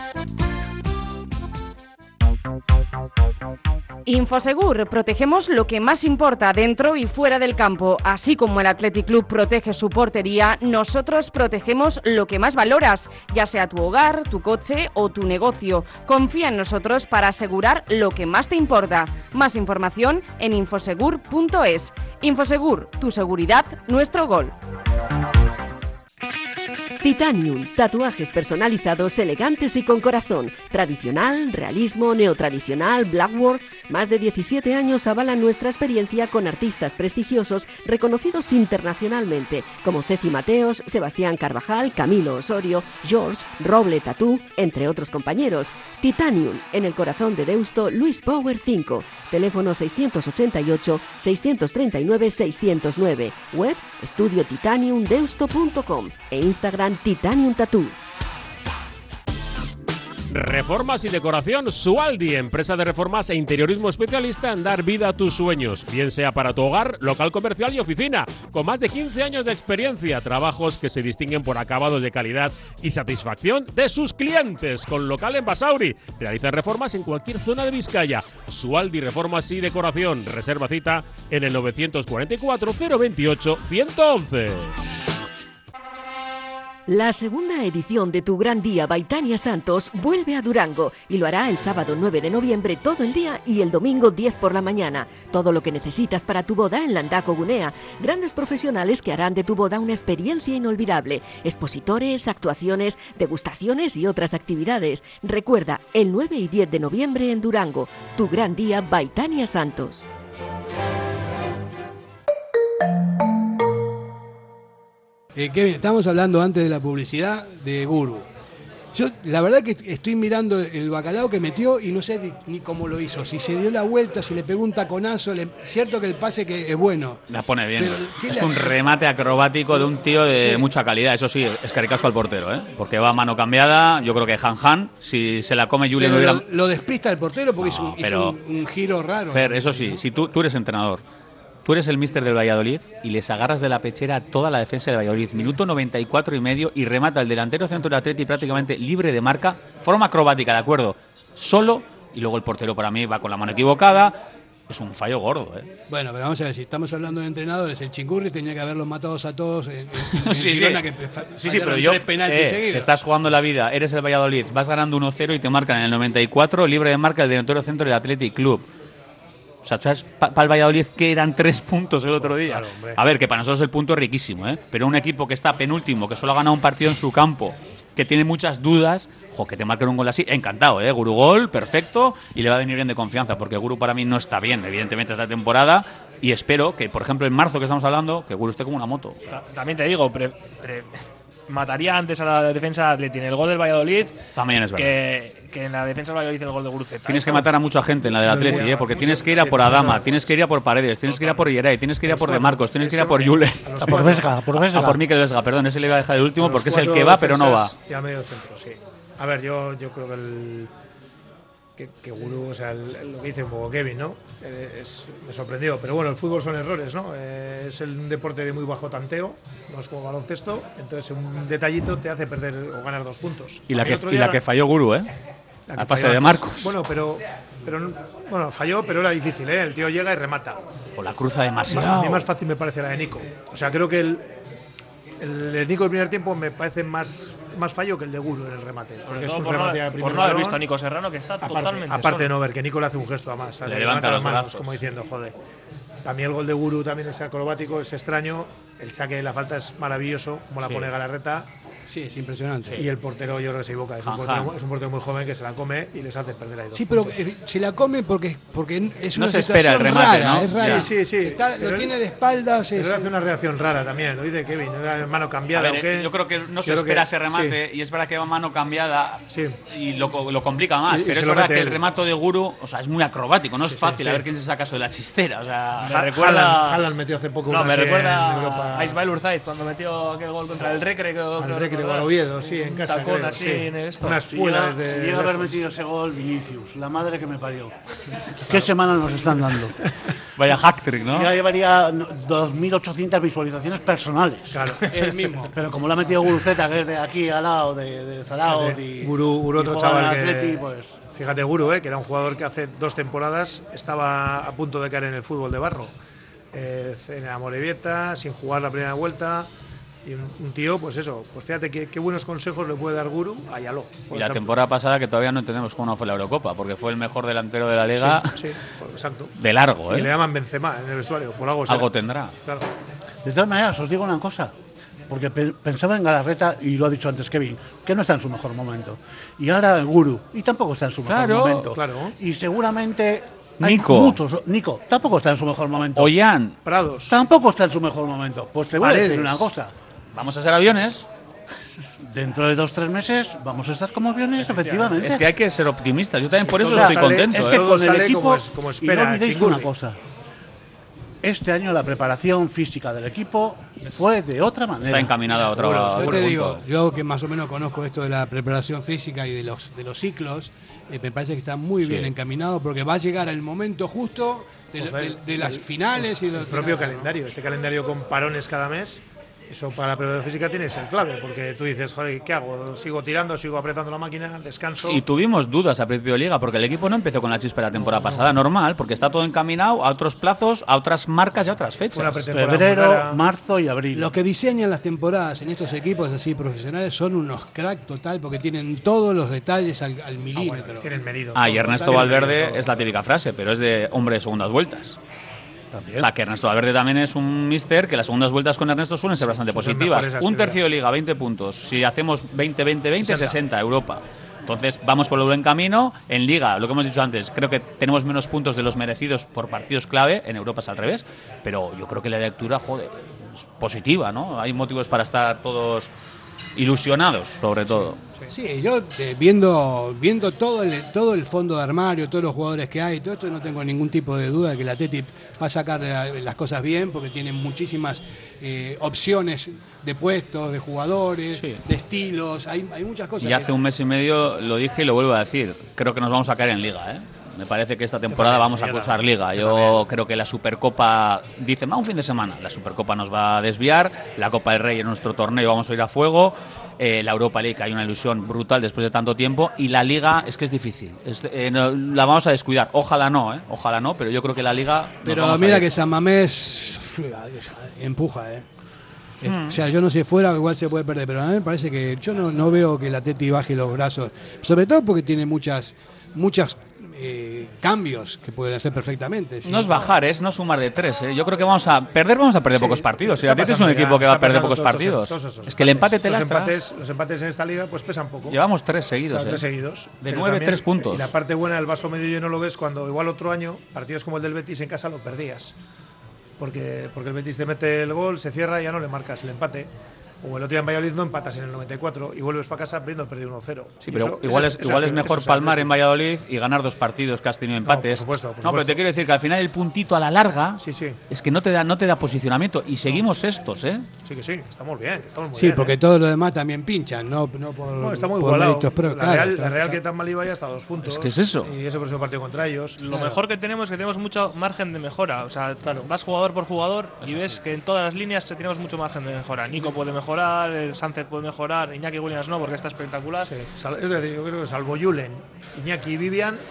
Infosegur, protegemos lo que más importa dentro y fuera del campo. Así como el Athletic Club protege su portería, nosotros protegemos lo que más valoras, ya sea tu hogar, tu coche o tu negocio. Confía en nosotros para asegurar lo que más te importa. Más información en infosegur punto es. Infosegur, tu seguridad, nuestro gol. Titanium, tatuajes personalizados, elegantes y con corazón. Tradicional, realismo, neotradicional, blackwork. Más de diecisiete años avalan nuestra experiencia con artistas prestigiosos reconocidos internacionalmente, como Ceci Mateos, Sebastián Carvajal, Camilo Osorio, George, Roble Tatú, entre otros compañeros. Titanium, en el corazón de Deusto, Luis Power cinco. Teléfono seiscientos ochenta y ocho, seiscientos treinta y nueve, seiscientos nueve. Web estudio titanium deusto punto com e Instagram Titanium Tattoo. Reformas y decoración Sualdi, empresa de reformas e interiorismo especialista en dar vida a tus sueños, bien sea para tu hogar, local comercial y oficina. Con más de quince años de experiencia, trabajos que se distinguen por acabados de calidad y satisfacción de sus clientes. Con local en Basauri, realizan reformas en cualquier zona de Vizcaya. Sualdi Reformas y Decoración. Reserva cita en el novecientos cuarenta y cuatro, cero veintiocho, ciento once. La segunda edición de Tu Gran Día Baitania Santos vuelve a Durango y lo hará el sábado nueve de noviembre todo el día y el domingo diez por la mañana. Todo lo que necesitas para tu boda en Landako Gunea. Grandes profesionales que harán de tu boda una experiencia inolvidable. Expositores, actuaciones, degustaciones y otras actividades. Recuerda, el nueve y diez de noviembre en Durango. Tu Gran Día Baitania Santos. Eh, Kevin, estamos hablando antes de la publicidad de Guru. Yo, la verdad que estoy mirando el bacalao que metió y no sé ni, ni cómo lo hizo. Si se dio la vuelta, si le pegó un taconazo. Le, cierto que el pase que es bueno. La pone bien. Pero, es la... un remate acrobático de un tío de sí. mucha calidad. Eso sí, es caricasco al portero, ¿eh? Porque va a mano cambiada. Yo creo que Han Han, si se la come Julien... Pero hubiera... lo, lo despista el portero porque no, hizo, un, pero... hizo un, un giro raro. Fer, eso sí, si tú, tú eres entrenador, tú eres el míster del Valladolid y les agarras de la pechera a toda la defensa del Valladolid. Minuto noventa y cuatro y medio y remata el delantero centro del Atleti prácticamente libre de marca. Forma acrobática, ¿de acuerdo? Solo, y luego el portero para mí va con la mano equivocada. Es un fallo gordo, ¿eh? Bueno, pero vamos a ver, si estamos hablando de entrenadores, el Chingurri tenía que haberlos matado a todos en, en, en sí, Girona, sí. que fa- sí, sí, pero yo, tres penaltis eh, seguidos. te estás jugando la vida, eres el Valladolid, vas ganando uno cero y te marcan en el noventa y cuatro, libre de marca el delantero centro del Athletic Club. O sea, ¿sabes para pa el Valladolid que eran tres puntos el otro día? Claro, a ver, que para nosotros el punto es riquísimo, ¿eh? Pero un equipo que está penúltimo, que solo ha ganado un partido en su campo, que tiene muchas dudas, jo, que te marquen un gol así, encantado, ¿eh? Guru gol, perfecto, y le va a venir bien de confianza, porque Guru para mí no está bien, evidentemente, esta temporada, y espero que, por ejemplo, en marzo que estamos hablando, que Guru esté como una moto. También te digo, pre, pre, mataría antes a la defensa de Atleti en el gol del Valladolid También es verdad. que, que en la defensa del Valladolid el gol de Guruceta. Tienes que matar a mucha gente en la del Atleti, ¿eh? Porque tienes que ir a por Adama, tienes que ir a por Paredes, tienes que ir a por Yeray, tienes que ir a por De Marcos, tienes que ir a por Yule. A por Vesga, por Vesga. A por Mikel Vesga, perdón, ese le iba a dejar el último porque es el que va, pero no va. Y al medio centro, sí. A ver, yo, yo creo que el. Que, que Guru, o sea, el, lo que dice un poco Kevin, ¿no? Eh, es, me sorprendió. Pero bueno, el fútbol son errores, ¿no? Eh, es el, un deporte de muy bajo tanteo, no es como baloncesto, entonces un detallito te hace perder o ganar dos puntos. Y la, que, y la que falló Guru, ¿eh? La, la fase de Marcos. Bueno, pero, pero bueno, falló, pero era difícil, ¿eh? El tío llega y remata. O la cruza demasiado. A mí más fácil me parece la de Nico. O sea, creo que el, el de Nico del primer tiempo me parece más más fallo que el de Guru en el remate. Sobre Porque todo es un por, remate no, de primer por no haber balón. visto a Nico Serrano, que está Aparte, totalmente aparte solo. de no ver que Nico le hace un gesto a más. Le levanta los manos, brazos. como diciendo, joder. También el gol de Guru también es acrobático, es extraño. El saque de la falta es maravilloso, como la Sí. pone Galarreta. Sí, es impresionante. Y el portero yo creo que se equivoca. Es un, Han, portero, Han. es un portero muy joven que se la come y les hace perder ahí dos Sí, pero puntos. eh, se la come porque, porque es No una se espera el situación remate, rara, ¿no? es rara. Sí, sí, sí. Está- Pero lo él- tiene de espaldas. Es, Pero él hace una reacción rara también, lo dice Kevin, era mano cambiada. A ver, ¿o qué? yo creo que no se Yo creo espera que- ese remate y es verdad que va mano cambiada Sí. y lo, co- lo complica más. Y- y pero se es lo verdad mete que el él. remato de Guru, o sea, es muy acrobático, no es Sí, sí, fácil sí. a ver quién se saca eso de la chistera. O sea, Me recuerda- Haaland metió hace poco No, una me así en recuerda Europa. a Ismael Urzaiz cuando metió aquel gol contra el Recre. creo- Al creo Recre o recordar. al Oviedo, sí, en Un casa, tacón creo, así sí. en esto. Unas Si llega, pulas si de llega a haber lejos. metido ese gol, Vinicius, la madre que me parió. ¿Qué semana nos están dando? vaya hack-trick, ¿no? Ya llevaría no, dos mil ochocientas visualizaciones personales. Claro. el mismo. Pero como lo ha metido Guruceta, que es de aquí al lado, de, de Zaragoza y, Guru, Guru y otro juega en chaval el que, Atleti, pues… fíjate Guru, eh, que era un jugador que hace dos temporadas estaba a punto de caer en el fútbol de barro. Eh, en la Morevieta, sin jugar la primera vuelta. Y un, un tío, pues eso, pues fíjate qué, qué buenos consejos le puede dar Guru a Yaló. por Y la ejemplo. temporada pasada que todavía no entendemos cómo no fue la Eurocopa, porque fue el mejor delantero de la liga Sí, sí, pues, exacto. de largo, Y le ¿eh? llaman Benzema en el vestuario, por algo será. Algo tendrá. Claro. De todas maneras, os digo una cosa, porque pe- pensaba en Galarreta, y lo ha dicho antes Kevin, que no está en su mejor momento. Y ahora el Guru, y tampoco está en su mejor Claro, momento. claro. Y seguramente hay Nico. muchos. Nico, tampoco está en su mejor momento. Ollán, Prados. Tampoco está en su mejor momento. Pues te voy a decir Paredes. una cosa. vamos a ser aviones. Dentro de dos tres meses vamos a estar como aviones, efectivamente. Es que hay que ser optimistas. Yo también por eso todo estoy sale- contento. Es ¿eh? que Todo con el sale equipo, como es- como y espera no olvidéis Chingurri. una cosa. Este año la preparación física del equipo fue de otra manera. Está encaminada a otra. Yo a te otro digo, punto. yo que más o menos conozco esto de la preparación física y de los de los ciclos, eh, me parece que está muy bien encaminado porque va a llegar el momento justo de, Pues, de- el- de las el- finales y del El propio final, ¿no? calendario, este calendario con parones cada mes, eso para la preparación física tiene que ser clave, porque tú dices, joder, ¿qué hago? ¿Sigo tirando, sigo apretando la máquina, descanso? Y tuvimos dudas a principio de liga porque el equipo no empezó con la chispa la temporada pasada, normal, porque está todo encaminado a otros plazos, a otras marcas y a otras Una fechas. pretemporada muy Febrero, rara. marzo y abril. Los que diseñan las temporadas en estos equipos así profesionales son unos crack total porque tienen todos los detalles al, al Ah, bueno, milímetro. los tienen medido. Ah, y todo, Ernesto tienen medido Valverde todo. es la típica frase, pero es de hombre de segundas vueltas. También. O sea, que Ernesto Valverde también es un mister que las segundas vueltas con Ernesto suelen ser bastante son positivas. mejores las Un tercio de primeras. liga, veinte puntos. Si hacemos veinte, veinte, veinte, sesenta. sesenta, Europa. Entonces vamos por el buen camino. En liga, lo que hemos dicho antes, creo que tenemos menos puntos de los merecidos por partidos clave. En Europa es al revés. Pero yo creo que la lectura, joder, es positiva, ¿no? Hay motivos para estar todos ilusionados, sobre todo. Sí, yo eh, viendo viendo todo el todo el fondo de armario, todos los jugadores que hay, todo esto no tengo ningún tipo de duda de que la Atleti va a sacar eh, las cosas bien porque tiene muchísimas eh, opciones de puestos, de jugadores, Sí. de estilos, hay, hay muchas cosas. Y que- hace un mes y medio lo dije y lo vuelvo a decir. Creo que nos vamos a caer en liga, ¿eh? Me parece que esta temporada también, vamos a yo cruzar también, liga. yo Yo también. creo que la Supercopa, dicen, va un fin de semana. La Supercopa nos va a desviar. La Copa del Rey en nuestro torneo vamos a ir a fuego. Eh, la Europa League hay una ilusión brutal después de tanto tiempo. Y la Liga es que es difícil. Es- eh, no- la vamos a descuidar. Ojalá no, ¿eh? Ojalá no, pero yo creo que la Liga. nos Pero vamos a mira ir. que San Mamés empuja, ¿eh? Eh, Hmm. O sea, yo no sé fuera, igual se puede perder, pero a mí me parece que yo no, no veo que la Atleti baje los brazos, sobre todo porque tiene muchas muchas eh, cambios que pueden hacer perfectamente. ¿sí? No es bajar, es no sumar de tres. ¿eh? Yo creo que vamos a perder, vamos a perder Sí, pocos partidos. Si está el Atleti es un pasando ya, equipo que va a está perder pasando pocos todos partidos. esos- todos esos Es que el empate te los lastra. empates, los empates en esta liga pues pesan poco. Llevamos tres seguidos. Claro, ¿eh? tres seguidos. De Pero nueve, también- tres puntos. Y la parte buena del vaso medio lleno lo ves cuando igual otro año, partidos como el del Betis en casa lo perdías. Porque, porque el Betis te mete el gol, se cierra y ya no le marcas el empate. O el otro día en Valladolid no empatas en el noventa y cuatro y vuelves para casa perdiendo perdido uno cero. Sí, Y pero eso- igual, eso- es, eso igual sí, es mejor eso sí, palmar Atleti. en Valladolid y ganar dos partidos que has tenido empates. por supuesto, por No, pero supuesto. te quiero decir que al final el puntito a la larga Sí, sí. es que no te da no te da posicionamiento y seguimos estos, ¿eh? Sí, que sí, estamos bien, que estamos muy Sí, bien. porque ¿eh? todo lo demás también pinchan, no, no por, No, está muy por igualado. méritos propios, La, claro, Real, está- la Real está- que tan mal iba ya está a dos puntos. Es que es eso. Y ese próximo partido contra ellos. Lo mejor que tenemos es que tenemos mucho margen de mejora. O sea, Claro. vas jugador por jugador y ves que en todas las líneas tenemos mucho margen de mejora. Nico puede mejorar, el Sánchez puede mejorar, Iñaki Williams no, porque está espectacular. Sí, sal- es decir, yo creo que salvo Julen, Iñaki y Vivian,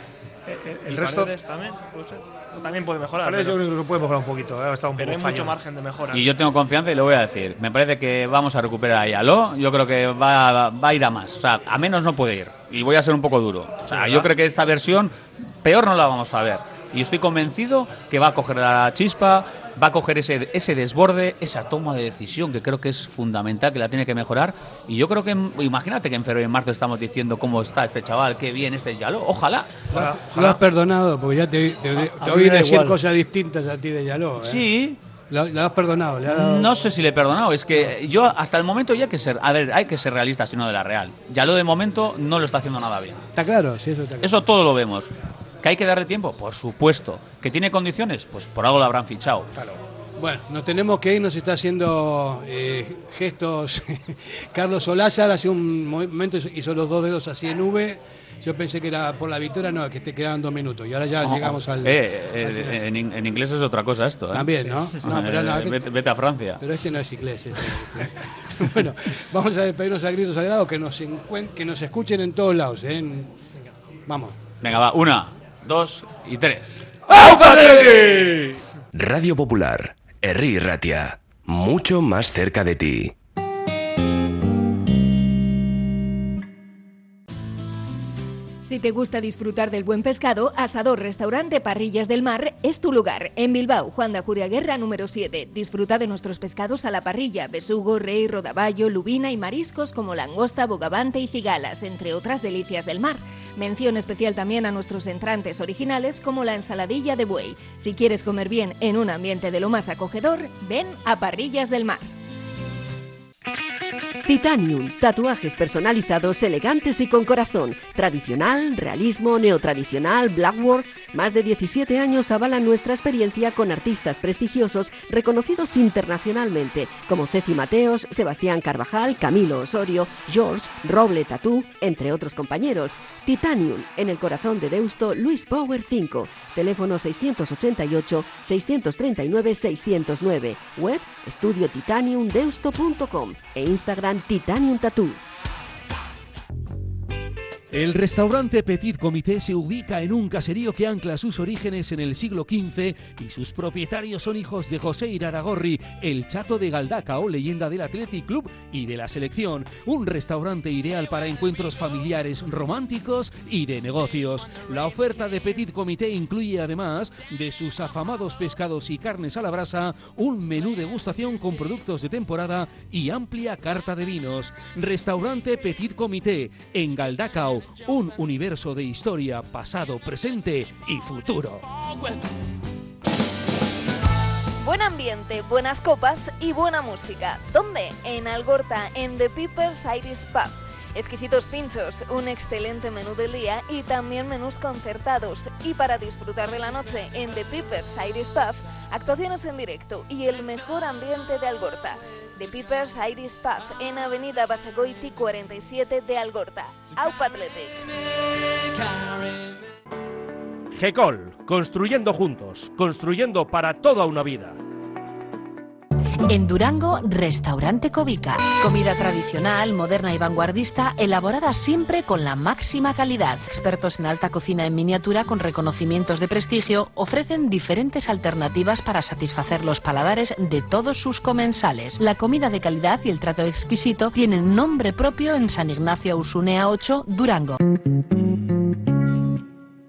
el, el y resto Paredes también, puede ser. También puede mejorar. Paredes pero, yo creo que puede mejorar un poquito, ¿eh? Ha estado un pero poco hay fallo. mucho margen de mejora. Y yo tengo confianza y lo voy a decir. Me parece que vamos a recuperar a Yaló. Yo creo que va, va a ir a más. O sea, a menos no puede ir. Y voy a ser un poco duro. O sea, Sí, yo creo que esta versión peor no la vamos a ver. Y estoy convencido que va a coger la chispa, va a coger ese, ese desborde, esa toma de decisión que creo que es fundamental, que la tiene que mejorar. Y yo creo que, imagínate que en febrero y en marzo estamos diciendo cómo está este chaval, qué bien este Yaló. Ojalá. Ojalá. Lo has perdonado, porque ya te, te, te, te oí decir igual. Cosas distintas a ti de Yaló. ¿eh? Sí. Lo, lo has perdonado. Le ha dado... No sé si le he perdonado. Es que yo hasta el momento ya hay que ser, a ver, hay que ser realistas, sino de la Real. Yaló de momento no lo está haciendo nada bien. Está claro, sí, eso está claro. Eso todo lo vemos. ¿Que hay que darle tiempo? Por supuesto. ¿Que tiene condiciones? Pues por algo lo habrán fichado. Claro. Bueno, nos tenemos que ir, nos está haciendo eh, gestos Carlos Solázar, hace un momento hizo los dos dedos así en V. Yo pensé que era por la victoria, no, que te quedaban dos minutos. Y ahora ya oh, llegamos al... Eh, eh, al en, en inglés es otra cosa esto. ¿eh? También, ¿no? no, pero no eh, vete, vete a Francia. Pero este no es inglés. Este. Bueno, vamos a despedirnos a gritos sagrados, que nos, que nos escuchen en todos lados. ¿eh? Vamos. Venga, va, una, dos y tres. ¡Aupatleti! Radio Popular, Herri Ratia, mucho más cerca de ti. Si te gusta disfrutar del buen pescado, Asador Restaurante Parrillas del Mar es tu lugar. En Bilbao, Juan de Ajuriaguerra número siete. Disfruta de nuestros pescados a la parrilla, besugo, rey, rodaballo, lubina y mariscos como langosta, bogavante y cigalas, entre otras delicias del mar. Mención especial también a nuestros entrantes originales como la ensaladilla de buey. Si quieres comer bien en un ambiente de lo más acogedor, ven a Parrillas del Mar. Titanium, tatuajes personalizados, elegantes y con corazón. Tradicional, realismo, neotradicional, blackwork. Más de diecisiete años avalan nuestra experiencia con artistas prestigiosos reconocidos internacionalmente, como Ceci Mateos, Sebastián Carvajal, Camilo Osorio, George, Roble Tatú, entre otros compañeros. Titanium, en el corazón de Deusto, Luis Power cinco. Teléfono seiscientos ochenta y ocho, seiscientos treinta y nueve, seiscientos nueve. Web, estudio titanium deusto punto com e Instagram Titanium Tattoo. El restaurante Petit Comité se ubica en un caserío que ancla sus orígenes en el siglo quince y sus propietarios son hijos de José Iraragorri, el Chato de Galdacao, leyenda del Athletic Club y de la selección. Un restaurante ideal para encuentros familiares, románticos y de negocios. La oferta de Petit Comité incluye, además de sus afamados pescados y carnes a la brasa, un menú degustación con productos de temporada y amplia carta de vinos. Restaurante Petit Comité en Galdacao. Un universo de historia, pasado, presente y futuro. Buen ambiente, buenas copas y buena música. ¿Dónde? En Algorta, en The Peepers Irish Pub. Exquisitos pinchos, un excelente menú del día y también menús concertados. Y para disfrutar de la noche en The Peepers Irish Pub, actuaciones en directo y el mejor ambiente de Algorta. The Peepers Irish Pub en Avenida Basagoiti cuarenta y siete de Algorta. Aupatleti. Gecol, construyendo juntos, construyendo para toda una vida. En Durango, Restaurante Cobica. Comida tradicional, moderna y vanguardista, elaborada siempre con la máxima calidad. Expertos en alta cocina en miniatura con reconocimientos de prestigio ofrecen diferentes alternativas para satisfacer los paladares de todos sus comensales. La comida de calidad y el trato exquisito tienen nombre propio en San Ignacio Ausunea ocho, Durango.